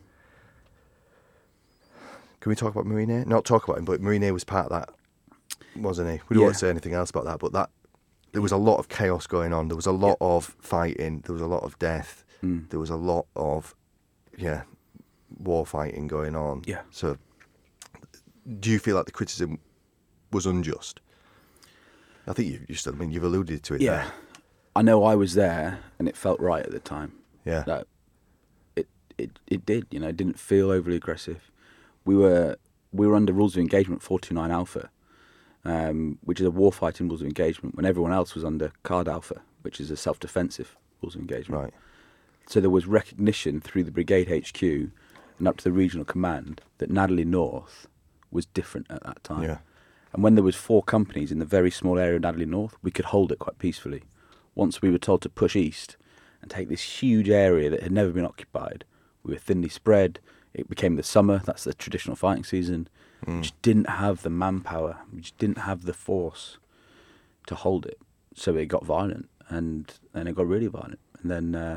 Can we talk about Marine? Not talk about him, but Marine was part of that, wasn't he? We don't yeah. want to say anything else about that, but that there was a lot of chaos going on. There was a lot yeah. of fighting. There was a lot of death. Mm. There was a lot of, yeah, war fighting going on. Yeah. So, do you feel like the criticism was unjust? I think you, you still, I mean, you've alluded to it. Yeah. There. I know I was there, and it felt right at the time. Yeah. That it it it did. You know, it didn't feel overly aggressive. We were we were under rules of engagement four two nine Alpha, um, which is a warfighting rules of engagement, when everyone else was under Card Alpha, which is a self-defensive rules of engagement. Right. So there was recognition through the brigade H Q and up to the regional command that Nadderley North was different at that time. Yeah. And when there was four companies in the very small area of Nadderley North, we could hold it quite peacefully. Once we were told to push east and take this huge area that had never been occupied, we were thinly spread. It became the summer. That's the traditional fighting season. Mm. We just didn't have the manpower. We just didn't have the force to hold it. So it got violent, and and it got really violent. And then uh,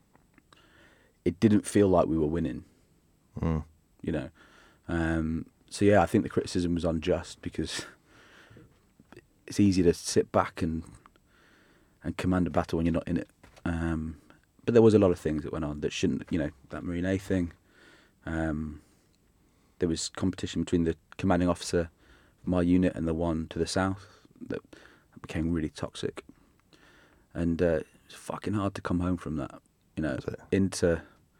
it didn't feel like we were winning. Mm. You know. Um, so yeah, I think the criticism was unjust, because it's easy to sit back and and command a battle when you're not in it. Um, but there was a lot of things that went on that shouldn't, you know, that Marine A thing. Um, there was competition between the commanding officer of my unit and the one to the south that became really toxic. And uh, it's fucking hard to come home from that, you know, into...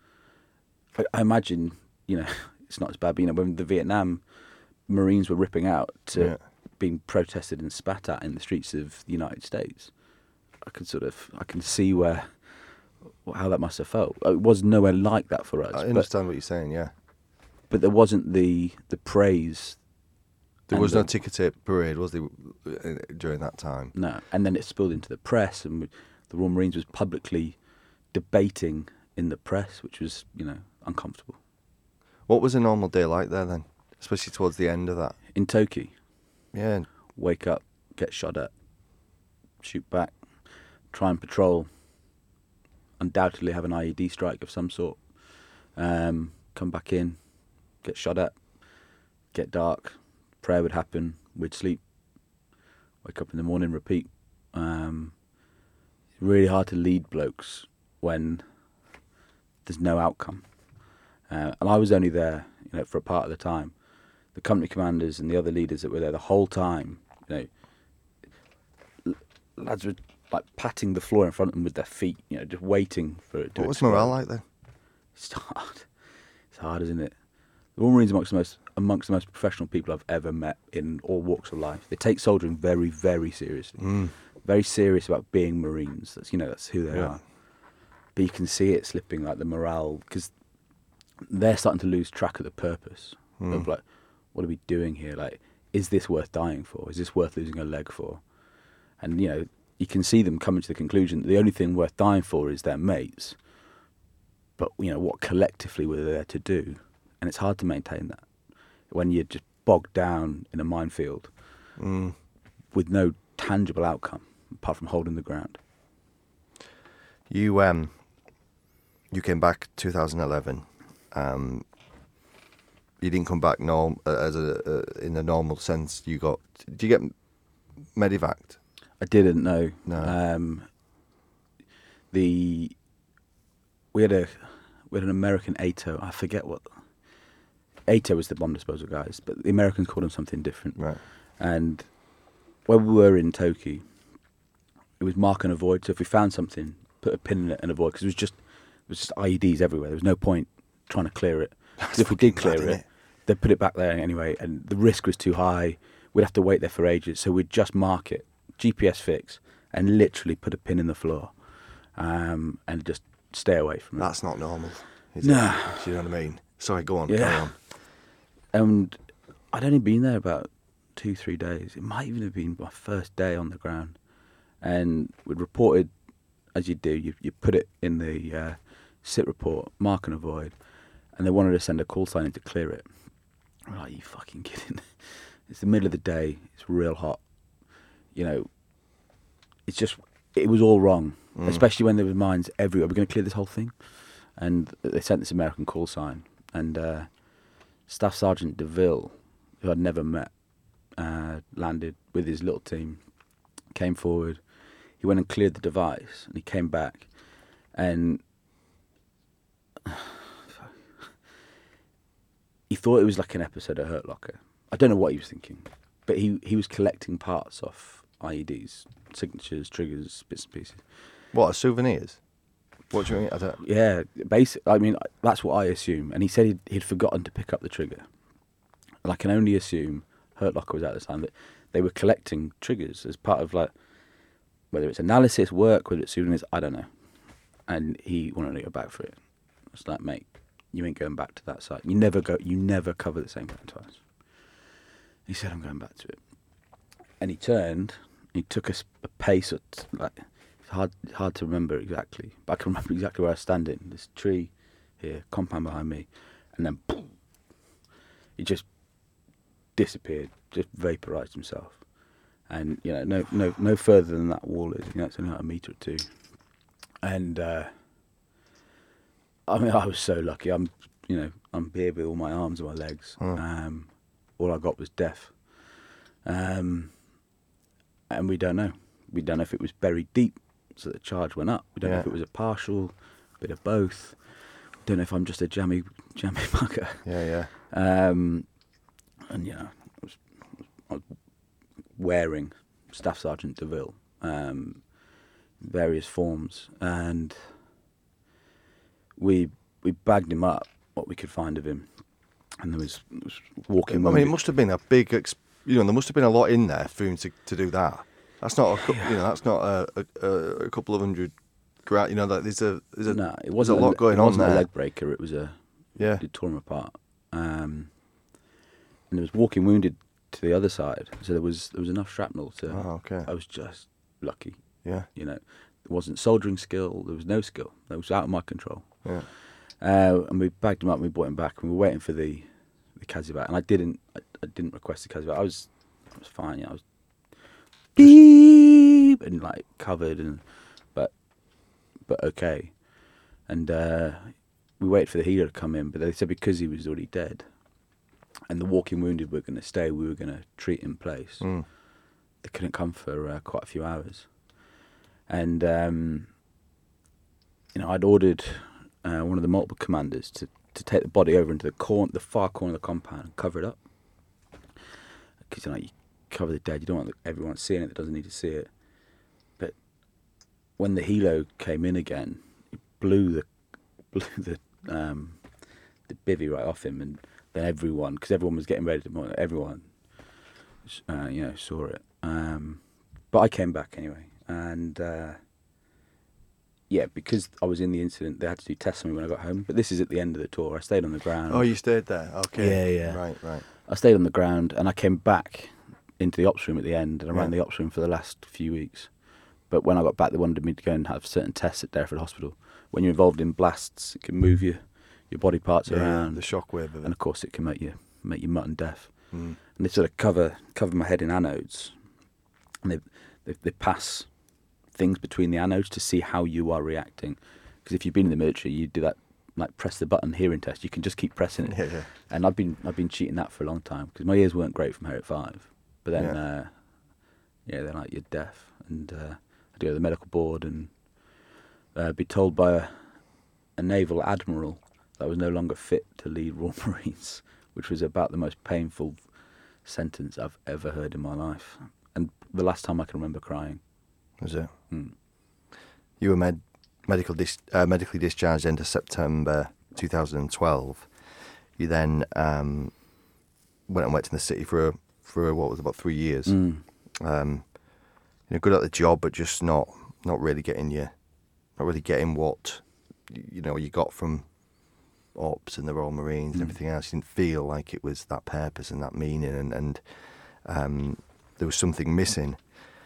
I, I imagine, you know, it's not as bad, but, you know, when the Vietnam Marines were ripping out to yeah. being protested and spat at in the streets of the United States, I can sort of, I can see where, how that must have felt. It was nowhere like that for us. I understand but, what you're saying, yeah. But there wasn't the the praise. There was the, no ticker tape parade, was there, during that time? No, and then it spilled into the press, and the Royal Marines was publicly debating in the press, which was, you know, uncomfortable. What was a normal day like there then, especially towards the end of that? In Toki? Yeah. Wake up, get shot at, shoot back, try and patrol, undoubtedly have an I E D strike of some sort, um, come back in, get shot at, get dark, prayer would happen, we'd sleep, wake up in the morning, repeat. Um, it's really hard to lead blokes when there's no outcome. Uh, and I was only there, you know, for a part of the time. The company commanders and the other leaders that were there the whole time, you know, lads were like patting the floor in front of them with their feet, you know, just waiting for it to What was explode. morale like then? It's hard. It's hard, isn't it? The Royal Marines are amongst the most amongst the most professional people I've ever met in all walks of life. They take soldiering very, very seriously. Mm. Very serious about being Marines. That's, you know, that's who they yeah. are. But you can see it slipping, like the morale, because they're starting to lose track of the purpose Mm. of like, what are we doing here? Like, is this worth dying for? Is this worth losing a leg for? And you know, you can see them coming to the conclusion that the only thing worth dying for is their mates. But you know, what collectively were they there to do? And it's hard to maintain that when you're just bogged down in a minefield Mm. with no tangible outcome apart from holding the ground. You um, you came back two thousand eleven. Um, you didn't come back norm uh, as a uh, in the normal sense. You got. Did you get medevaced? I didn't know. No. Um, the we had a we had an American A T O. I forget what A T O was the bomb disposal guys, but the Americans called them something different. Right. And when we were in Toki, it was mark and avoid. So if we found something, put a pin in it and avoid, because it was just it was just I E Ds everywhere. There was no point trying to clear it. 'Cause if we did clear mad, it, innit? they'd put it back there anyway, and the risk was too high. We'd have to wait there for ages, so we'd just mark it, G P S fix, and literally put a pin in the floor, um, and just stay away from it. That's not normal, is Nah. it? Do you know what I mean? Sorry, go on. Yeah. Carry on. And I'd only been there about two, three days. It might even have been my first day on the ground. And we'd reported, as you do, you, you put it in the uh, sit report, mark and avoid, and they wanted to send a call sign in to clear it. We're like, you fucking kidding? It's the middle of the day. It's real hot. You know, it's just, it was all wrong, Mm. especially when there were mines everywhere. We're going to clear this whole thing. And they sent this American call sign. And uh, Staff Sergeant DeVille, who I'd never met, uh, landed with his little team, came forward. He went and cleared the device, and he came back. And he thought it was like an episode of Hurt Locker. I don't know what he was thinking, but he, he was collecting parts off I E Ds, signatures, triggers, bits and pieces. What, as souvenirs? What do you mean? I don't... Yeah, basic. I mean, that's what I assume. And he said he'd, he'd forgotten to pick up the trigger. And I can only assume Hurt Locker was at the time that they were collecting triggers as part of, like, whether it's analysis, work, whether it's souvenirs, I don't know. And he wanted to go back for it. It's like, mate, you ain't going back to that site. You never go. You never cover the same ground twice. He said, I'm going back to it. And he turned. He took a, a pace at, like, it's hard hard to remember exactly, but I can remember exactly where I was standing. This tree here, compound behind me, and then boom, he just disappeared, just vaporised himself. And you know, no no no further than that wall is. You know, it's only like a metre or two. And uh, I mean, I was so lucky. I'm, you know, I'm here with all my arms and my legs. Mm. Um, all I got was death. Um, and we don't know. We don't know if it was buried deep, so the charge went up. We don't know if Yeah. it was a partial, bit of both. Don't know if I'm just a jammy, jammy bugger. Yeah, yeah. Um, and you know, I was, I was wearing Staff Sergeant DeVille, um, various forms, and we we bagged him up, what we could find of him, and there was, there was walking. I mean, it must have been a big, ex- you know, there must have been a lot in there for him to, to do that. That's not a, cou- you know, that's not a, a, a couple of hundred grand. You know, that there's a there's a, no, it there's wasn't a lot le- going it on wasn't there. a leg breaker. It was a Yeah. it tore him apart. Um, and there was walking wounded to the other side, so there was there was enough shrapnel to. Oh, okay. I was just lucky, Yeah, you know. There wasn't soldering skill. There was no skill. That was out of my control. yeah. Uh, and we bagged him up and we brought him back, and we were waiting for the the Kazibat. And I didn't I, I didn't request the Kazibat. I was I was fine. You know, I was beep and like covered and but but okay. And uh, we waited for the healer to come in, but they said because he was already dead, and the walking wounded were going to stay, we were going to treat in place. Mm. They couldn't come for uh, quite a few hours. And, um, you know, I'd ordered uh, one of the multiple commanders to, to take the body over into the corner, the far corner of the compound and cover it up. Because, you know, you cover the dead, you don't want everyone seeing it that doesn't need to see it. But when the helo came in again, it blew the blew the um, the bivvy right off him, and then everyone, because everyone was getting ready to, everyone, uh, you know, saw it. Um, but I came back anyway, and uh, yeah, because I was in the incident, they had to do tests on me when I got home. But this is at the end of the tour. I stayed on the ground. Oh, you stayed there? Okay. Yeah, yeah. Right, right. I stayed on the ground, and I came back into the ops room at the end, and I ran Yeah. the ops room for the last few weeks. But when I got back, they wanted me to go and have certain tests at Derriford Hospital. When you're involved in blasts, it can move your your body parts Yeah, around, the shockwave of it. and of course, it can make you make you mutton deaf. Mm. And they sort of cover cover my head in anodes, and they they, they pass things between the anodes to see how you are reacting. Because if you've been in the military, you do that, like press the button hearing test. You can just keep pressing it. Yeah, yeah. And I've been I've been cheating that for a long time because my ears weren't great from Heriot Five. But then, Yeah. uh, yeah, they're like, you're deaf, and uh, I'd go to the medical board and uh, be told by a, a naval admiral that I was no longer fit to lead Royal Marines, which was about the most painful sentence I've ever heard in my life, and the last time I can remember crying. Was it? Mm. You were med- medical dis- uh, medically discharged end of September two thousand twelve. You then um, went and worked in the city for a, for a, what was about three years. Mm. Um, you know, good at the job, but just not not really getting you, not really getting what you know you got from ops and the Royal Marines and Mm. everything else. You didn't feel like it was that purpose and that meaning, and and um, there was something missing.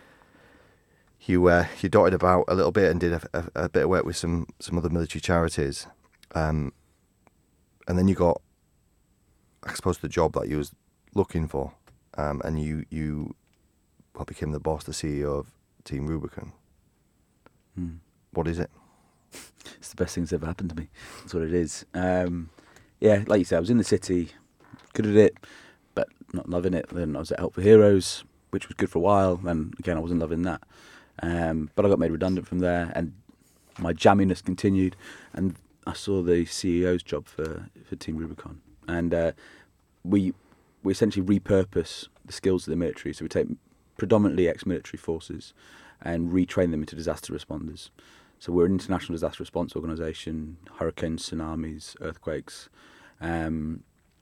You uh, you dotted about a little bit and did a, a, a bit of work with some some other military charities, um, and then you got, I suppose, the job that you was looking for, um, and you you well, became the boss, the C E O of Team Rubicon. Mm. What is it? It's the best thing that's ever happened to me. That's what it is. Um, yeah, like you said, I was in the city, good at it, but not loving it. Then I was at Help for Heroes, which was good for a while. Then again, I wasn't loving that. Um, but I got made redundant from there, and my jamminess continued. And I saw the C E O's job for, for Team Rubicon, and uh, we we essentially repurpose the skills of the military. So we take predominantly ex-military forces and retrain them into disaster responders. So we're an international disaster response organisation, hurricanes, tsunamis, earthquakes, um,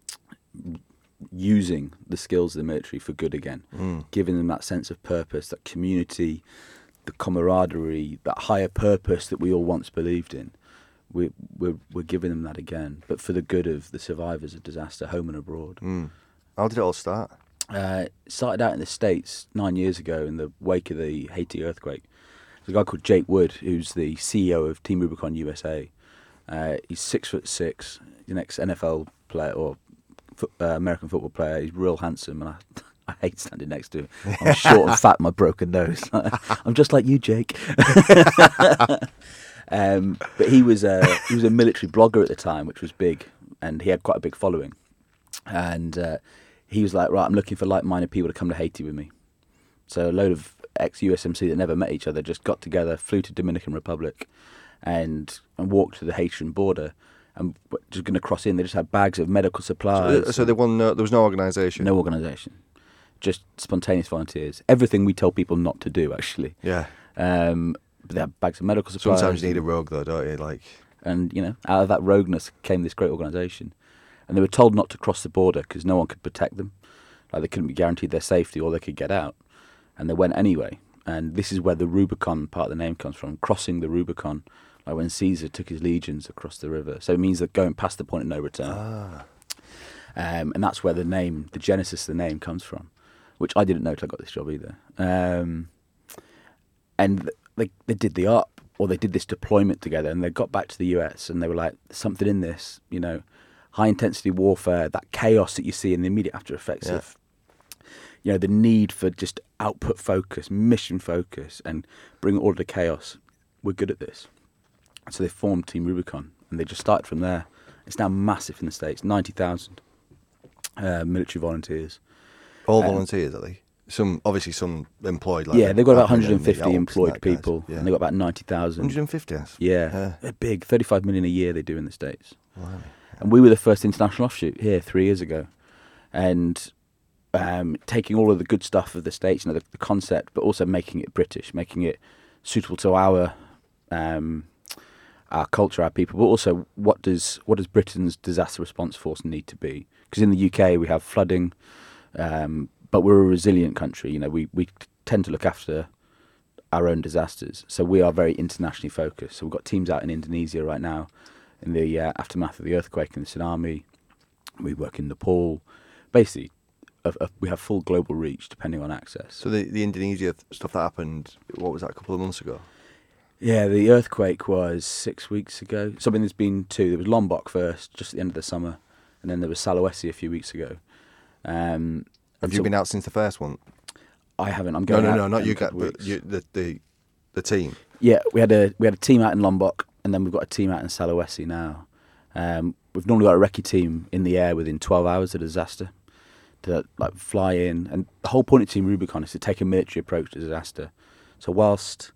using the skills of the military for good again, Mm. giving them that sense of purpose, that community, the camaraderie, that higher purpose that we all once believed in. We're, we're, we're giving them that again, but for the good of the survivors of disaster, home and abroad. Mm. How did it all start? Uh, it started out in the States nine years ago in the wake of the Haiti earthquake. There's a guy called Jake Wood, who's the C E O of Team Rubicon U S A. Uh, he's six foot six, he's an ex-N F L player or fo- uh, American football player. He's real handsome, and I, I hate standing next to him. I'm short and fat, my broken nose. I'm just like you, Jake. um, but he was a he was a military blogger at the time, which was big, and he had quite a big following. And uh, he was like, right, I'm looking for like-minded people to come to Haiti with me. So a load of ex-U S M C that never met each other just got together, flew to Dominican Republic, and and walked to the Haitian border, and were just going to cross in. They just had bags of medical supplies. So, so there, won no, there was no organisation? No organisation, just spontaneous volunteers. Everything we tell people not to do, actually. Yeah. Um, but they had bags of medical supplies. Sometimes you need a rogue, though, don't you? Like, And, you know, out of that rogueness came this great organisation. And they were told not to cross the border because no one could protect them. Like, they couldn't be guaranteed their safety or they could get out. And they went anyway. And this is where the Rubicon part of the name comes from, crossing the Rubicon, like when Caesar took his legions across the river. So it means that going past the point of no return. ah. Um, and that's where the name, the genesis of the name comes from, which I didn't know till I got this job either. Um, and they they did the up, or they did this deployment together, and they got back to the U S and they were like, there's something in this, you know, high intensity warfare, that chaos that you see in the immediate after effects Yeah. of, you know, the need for just output focus, mission focus, and bring order to chaos. We're good at this. So they formed Team Rubicon, and they just started from there. It's now massive in the States, ninety thousand uh, military volunteers. All Um, volunteers, are they? Some, obviously some employed. Like yeah, they've got about admin and the one hundred fifty Alps and employed that guys. people, Yeah. and they've got about ninety thousand. one hundred fifty, yes. Yeah, Yeah. they're big. thirty-five million a year they do in the States. Blimey. And we were the first international offshoot here three years ago. And um, taking all of the good stuff of the States, you know, the, the concept, but also making it British, making it suitable to our um, our culture, our people, but also what does what does Britain's disaster response force need to be? Because in the U K we have flooding, um, but we're a resilient country. You know, we, we tend to look after our own disasters. So we are very internationally focused. So we've got teams out in Indonesia right now in the uh, aftermath of the earthquake and the tsunami. We work in Nepal. Basically, uh, uh, we have full global reach depending on access. So the, the Indonesia th- stuff that happened, what was that, a couple of months ago? Yeah, the earthquake was six weeks ago. Something there's been two. There was Lombok first, just at the end of the summer, and then there was Sulawesi a few weeks ago. Um, Have you so been out since the first one? I haven't. I'm No, going. no, out no, not in a you, couple but of weeks. you, the, the the team. Yeah, we had a we had a team out in Lombok, and then we've got a team out in Sulawesi now. Um, we've normally got a recce team in the air within twelve hours of disaster to like fly in, and the whole point of Team Rubicon is to take a military approach to disaster. So whilst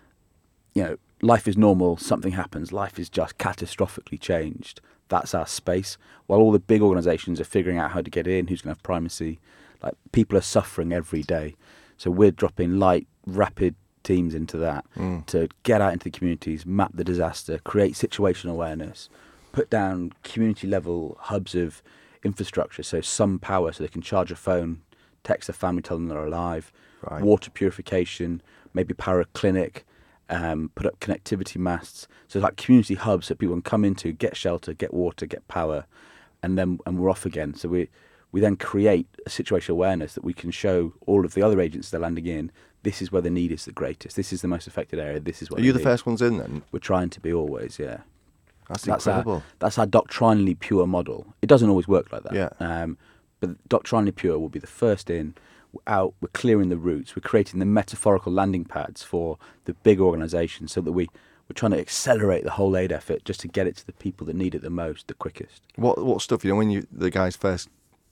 you know life is normal, something happens, life is just catastrophically changed. That's our space. While all the big organisations are figuring out how to get in, who's going to have primacy, like people are suffering every day. So we're dropping light, rapid teams into that Mm. to get out into the communities, map the disaster, create situational awareness, put down community level hubs of infrastructure, so some power so they can charge a phone, text their family, tell them they're alive, Right. water purification, maybe power a clinic, um, put up connectivity masts. So like community hubs that people can come into, get shelter, get water, get power, and then and we're off again. So we we then create a situational awareness that we can show all of the other agencies they're landing in. This is where the need is the greatest. This is the most affected area. This is what Are they you the need. first ones in then? We're trying to be always, yeah. That's, That's incredible. our, that's our doctrinally pure model. It doesn't always work like that. Yeah. Um, but doctrinally pure will be the first in, we're out, we're clearing the routes, we're creating the metaphorical landing pads for the big organisations so that we, we're trying to accelerate the whole aid effort just to get it to the people that need it the most, the quickest. What what stuff, you know, when you the guys first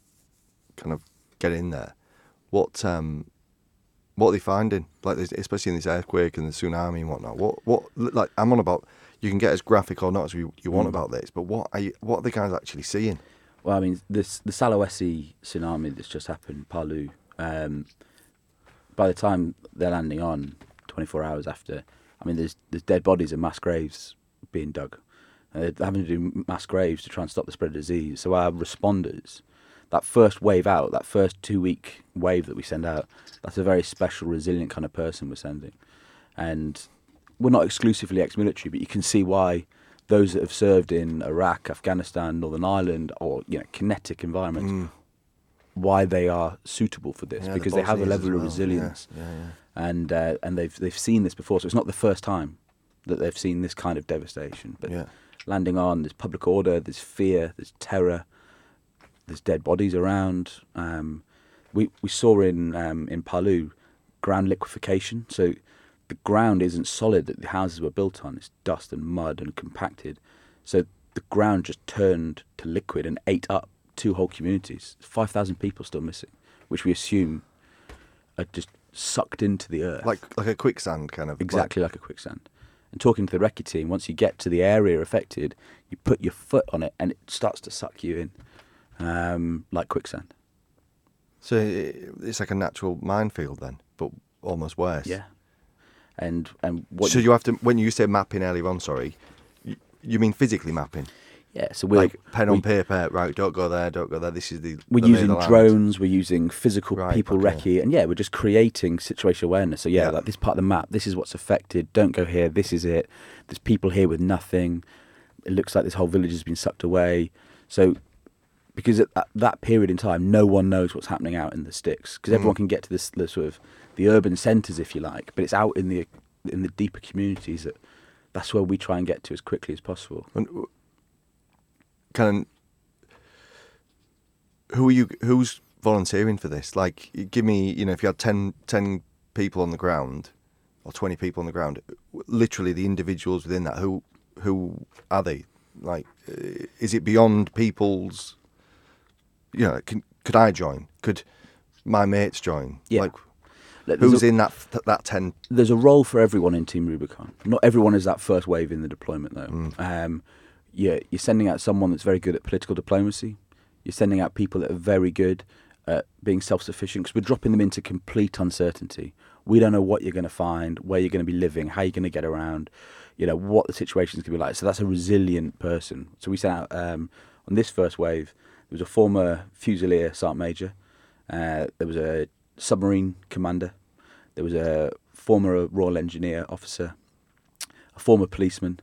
kind of get in there, what um what are they finding? Like, there's- especially in this earthquake and the tsunami and whatnot. What what like I'm on about. You can get as graphic or not as you, you want Mm. about this, but what are you, what are the guys actually seeing? Well, I mean, this the Sulawesi tsunami that's just happened, Palu. Um, by the time they're landing on, twenty-four hours after, I mean, there's there's dead bodies and mass graves being dug. Uh, they're having to do mass graves to try and stop the spread of disease. So our responders, that first wave out, that first two-week wave that we send out, that's a very special, resilient kind of person we're sending, and we're not exclusively ex-military, but you can see why those that have served in Iraq, Afghanistan, Northern Ireland, or you know, kinetic environments, Mm. why they are suitable for this, Yeah, the because they have a Bosnians level as of well. resilience, Yeah, yeah, and uh, and they've they've seen this before, so it's not the first time that they've seen this kind of devastation. But yeah. landing on, there's public order, there's fear, there's terror, there's dead bodies around. Um, we we saw in um, in Palu ground liquefaction, so the ground isn't solid that the houses were built on. It's dust and mud and compacted. So the ground just turned to liquid and ate up two whole communities. five thousand people still missing, which we assume are just sucked into the earth. Like like a quicksand kind of. Exactly like a quicksand. And talking to the recce team, once you get to the area affected, you put your foot on it and it starts to suck you in, um, like quicksand. So it- it's like a natural minefield then, but almost worse. Yeah. And and what So you have to, when you say mapping earlier on, sorry, you, you mean physically mapping? yeah, so we're Like pen on we- paper, right, don't go there, don't go there, this is the We're the lay of using the land. drones, we're using physical Right, people okay. recce, and yeah, we're just creating situational awareness. So yeah, Yeah. like this part of the map, this is what's affected, don't go here, this is it. There's people here with nothing. It looks like this whole village has been sucked away. So because at that, that period in time, no one knows what's happening out in the sticks, because everyone Mm. can get to this the sort of the urban centres, if you like, but it's out in the in the deeper communities that that's where we try and get to as quickly as possible. And uh, kind of, who are you? Who's volunteering for this? Like, give me, you know, if you had ten, ten people on the ground, or twenty people on the ground, literally the individuals within that. Who, who are they? Like, uh, is it beyond people's? You know, can, could I join? Could my mates join? Yeah. Like, Like, there's who's a- in that that ten? There's a role for everyone in Team Rubicon. Not everyone is that first wave in the deployment, though. Mm. Um, yeah, you're sending out someone that's very good at political diplomacy. You're sending out people that are very good at being self-sufficient, because we're dropping them into complete uncertainty. We don't know what you're going to find, where you're going to be living, how you're going to get around, you know, what the situation's going to be like. So that's a resilient person. So we sent out, um, on this first wave, there was a former Fusilier Sergeant Major. Uh, there was a submarine commander. there was a former Royal Engineer officer, a former policeman,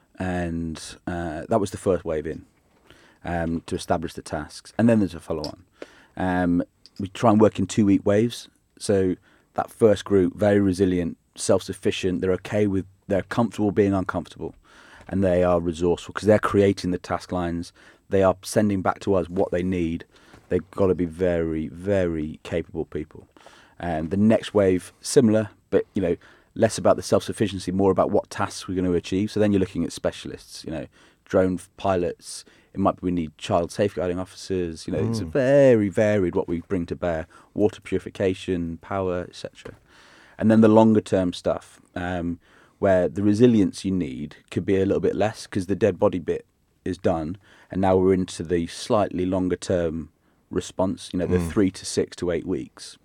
and uh, that was the first wave in um, to establish the tasks. And then there's a follow-on. Um, we try and work in two-week waves. So that first group, very resilient, self-sufficient, they're okay with, they're comfortable being uncomfortable, and they are resourceful because they're creating the task lines. They are sending back to us what they need. They've got to be very, very capable people. And the next wave, similar, but, you know, less about the self-sufficiency, more about what tasks we're going to achieve. So then you're looking at specialists, you know, drone pilots. It might be we need child safeguarding officers. You know, mm. It's very varied what we bring to bear. Water purification, power, et cetera. And then the longer-term stuff, um, where the resilience you need could be a little bit less because the dead body bit is done, and now we're into the slightly longer-term response. You know, the mm. three to six to eight weeks.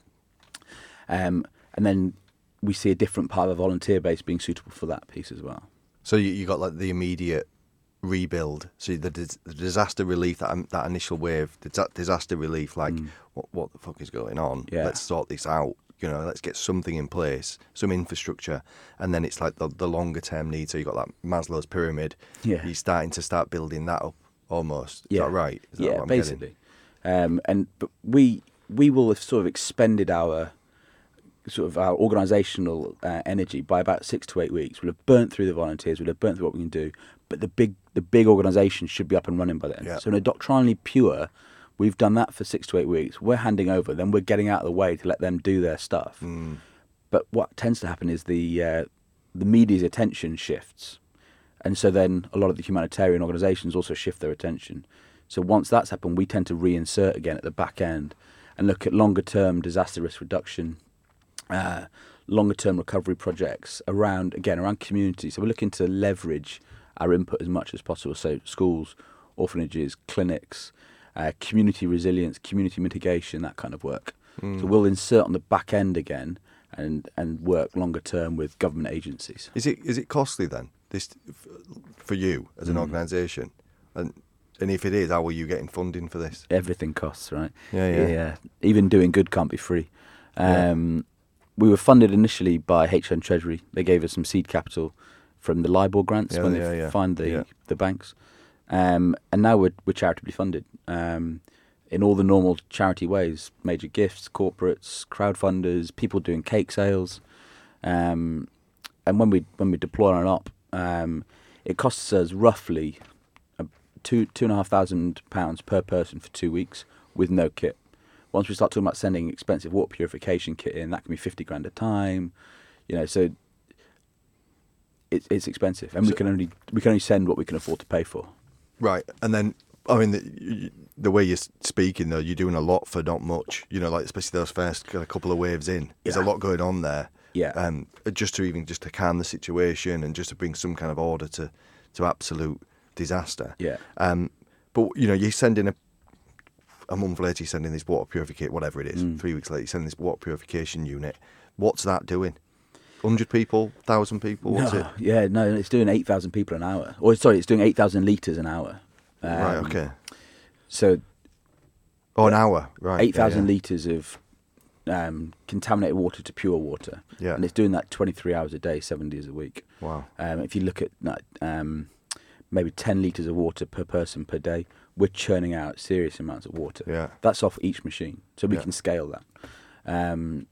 Um, and then we see a different part of the volunteer base being suitable for that piece as well. So you, you got like the immediate rebuild. So the, dis- the disaster relief, that that initial wave, the disaster relief, like mm. what what the fuck is going on? Yeah. Let's sort this out. You know, let's get something in place, some infrastructure, and then it's like the, the longer term need. So you got that Maslow's pyramid. Yeah. You're starting to start building that up almost. Is yeah. that right? Is that yeah, what I'm basically. Um, and but we we will have sort of expended our sort of our organisational uh, energy by about six to eight weeks. We'll have burnt through the volunteers. We'll have burnt through what we can do. But the big the big organisation should be up and running by then. Yeah. So in a doctrinally pure, we've done that for six to eight weeks. We're handing over. Then we're getting out of the way to let them do their stuff. Mm. But what tends to happen is the uh, the media's attention shifts. And so then a lot of the humanitarian organisations also shift their attention. So once that's happened, we tend to reinsert again at the back end and look at longer-term disaster risk reduction, uh, longer-term recovery projects around, again, around communities. So we're looking to leverage our input as much as possible. So schools, orphanages, clinics, uh, community resilience, community mitigation, that kind of work. Mm. So we'll insert on the back end again and, and work longer-term with government agencies. Is it is it costly then, this for you as an mm. organisation? And And if it is, how are you getting funding for this? Everything costs, right? Yeah, yeah. yeah. Even doing good can't be free. Um, yeah. We were funded initially by H M Treasury. They gave us some seed capital from the LIBOR grants yeah, when yeah, they yeah. find the yeah. the banks. Um, and now we're, we're charitably funded um, in all the normal charity ways: major gifts, corporates, crowdfunders, people doing cake sales. Um, and when we when we deploy on up, um, it costs us roughly two two and a half thousand pounds per person for two weeks with no kit. Once we start talking about sending expensive water purification kit in, that can be fifty grand a time. You know, so it's it's expensive, and so, we can only we can only send what we can afford to pay for. Right, and then I mean the, the way you're speaking though, you're doing a lot for not much. You know, like especially those first kind of couple of waves in. There's yeah. a lot going on there. Yeah. Um, just to even just to calm the situation and just to bring some kind of order to to absolute disaster. Yeah. Um, but you know, you're sending a a month later, you're sending this water purification, whatever it is. Mm. Three weeks later, you're sending this water purification unit. What's that doing? Hundred people, thousand people. What's no, it? Yeah, no, it's doing eight thousand people an hour. Or sorry, it's doing eight thousand litres an hour. Um, right. Okay. So. Oh, an hour. Right. Eight thousand yeah, yeah. litres of um, contaminated water to pure water. Yeah. And it's doing that twenty-three hours a day, seven days a week. Wow. Um, if you look at um, maybe ten litres of water per person per day, we're churning out serious amounts of water. Yeah. That's off each machine, so we yeah. can scale that. Um,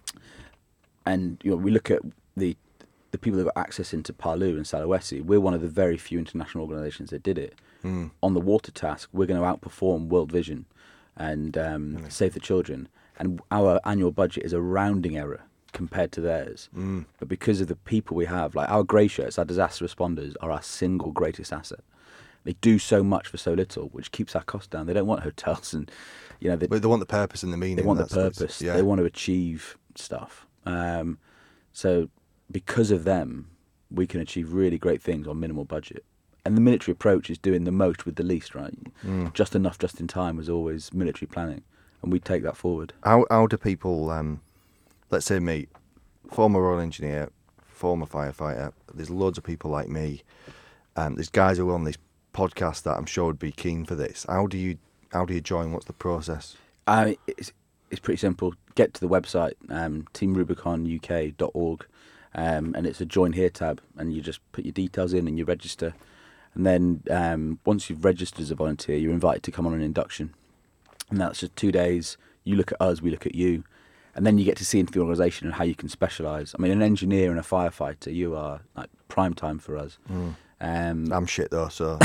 and you know, we look at the the people that got access into Palu and Sulawesi. We're one of the very few international organisations that did it. Mm. On the water task, we're going to outperform World Vision and um, really? Save the Children. And our annual budget is a rounding error compared to theirs. Mm. But because of the people we have, like our grey shirts, our disaster responders are our single greatest asset. They do so much for so little, which keeps our costs down. They don't want hotels and, you know... They, but they want the purpose and the meaning. They want the purpose. Yeah. They want to achieve stuff. Um, so because of them, we can achieve really great things on minimal budget. And the military approach is doing the most with the least, right? Mm. Just enough, just in time was always military planning. And we take that forward. How how do people, um, let's say me, former Royal Engineer, former firefighter, there's loads of people like me, um, there's guys who are on this podcast that I'm sure would be keen for this. How do you how do you join? What's the process? Uh, it's, it's pretty simple. Get to the website, um, team rubicon U K dot org, um, and it's a join here tab, and you just put your details in and you register. And then um, once you've registered as a volunteer, you're invited to come on an induction. And that's just two days. You look at us, we look at you. And then you get to see into the organisation and how you can specialise. I mean, an engineer and a firefighter, you are like prime time for us. Mm. Um, I'm shit though, so.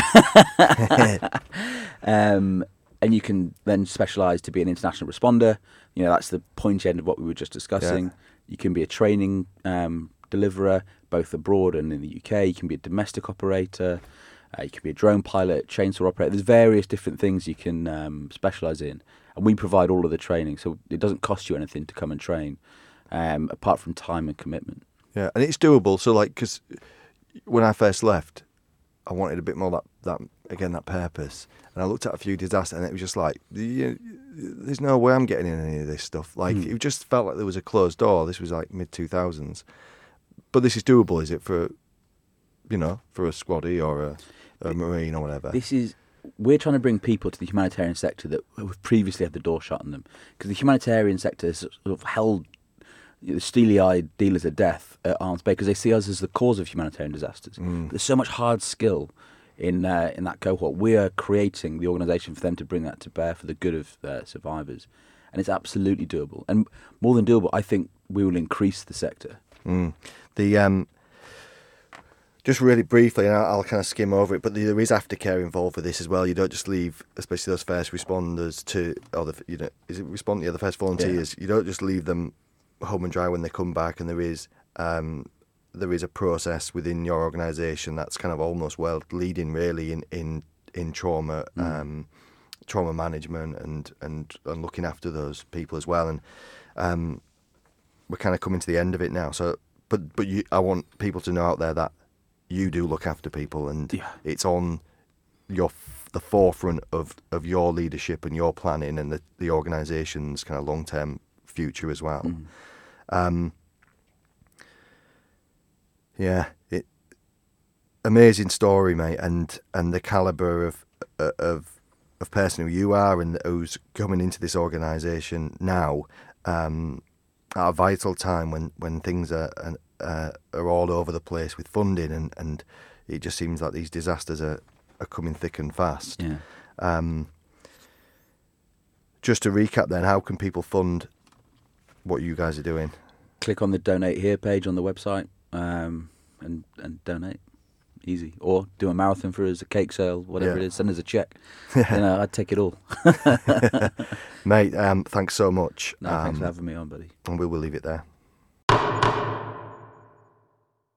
um, and you can then specialise to be an international responder. You know, that's the pointy end of what we were just discussing. Yeah. You can be a training um, deliverer, both abroad and in the U K. You can be a domestic operator. Uh, you can be a drone pilot, chainsaw operator. There's various different things you can um, specialise in. And we provide all of the training. So it doesn't cost you anything to come and train, um, apart from time and commitment. Yeah, and it's doable. So, like, because when I first left, I wanted a bit more that, that again, that purpose. And I looked at a few disasters, and it was just like, you, there's no way I'm getting in any of this stuff. Like, mm. it just felt like there was a closed door. This was like mid two thousands. But this is doable, is it, for, you know, for a squaddy or a, a marine or whatever? This is, we're trying to bring people to the humanitarian sector that have previously had the door shut on them. Because the humanitarian sector has sort of held the steely-eyed dealers of death at arm's bay because they see us as the cause of humanitarian disasters. Mm. There's so much hard skill in uh, in that cohort. We are creating the organisation for them to bring that to bear for the good of uh, survivors. And it's absolutely doable. And more than doable, I think we will increase the sector. Mm. The um, just really briefly, and I'll, I'll kind of skim over it, but there is aftercare involved with this as well. You don't just leave, especially those first responders to, or the, you know, is it respond? Yeah, the first volunteers. Yeah. You don't just leave them home and dry when they come back, and there is um, there is a process within your organisation that's kind of almost world leading, really, in in in trauma mm. um, trauma management and, and and looking after those people as well. And um, we're kind of coming to the end of it now. So, but but you, I want people to know out there that you do look after people, and yeah. it's on your the forefront of, of your leadership and your planning and the, the organisation's kind of long term future as well. Mm. Um, yeah, it amazing story, mate, and and the calibre of of of person who you are and who's coming into this organisation now um, at a vital time when, when things are uh, are all over the place with funding, and, and it just seems like these disasters are, are coming thick and fast. Yeah. Um, just to recap then, how can people fund what you guys are doing? Click on the donate here page on the website um, and, and donate. Easy. Or do a marathon for us, a cake sale, whatever yeah. it is. Send us a check. You know, I'd take it all. Mate, um, thanks so much. No, thanks um, for having me on, buddy. And we will leave it there.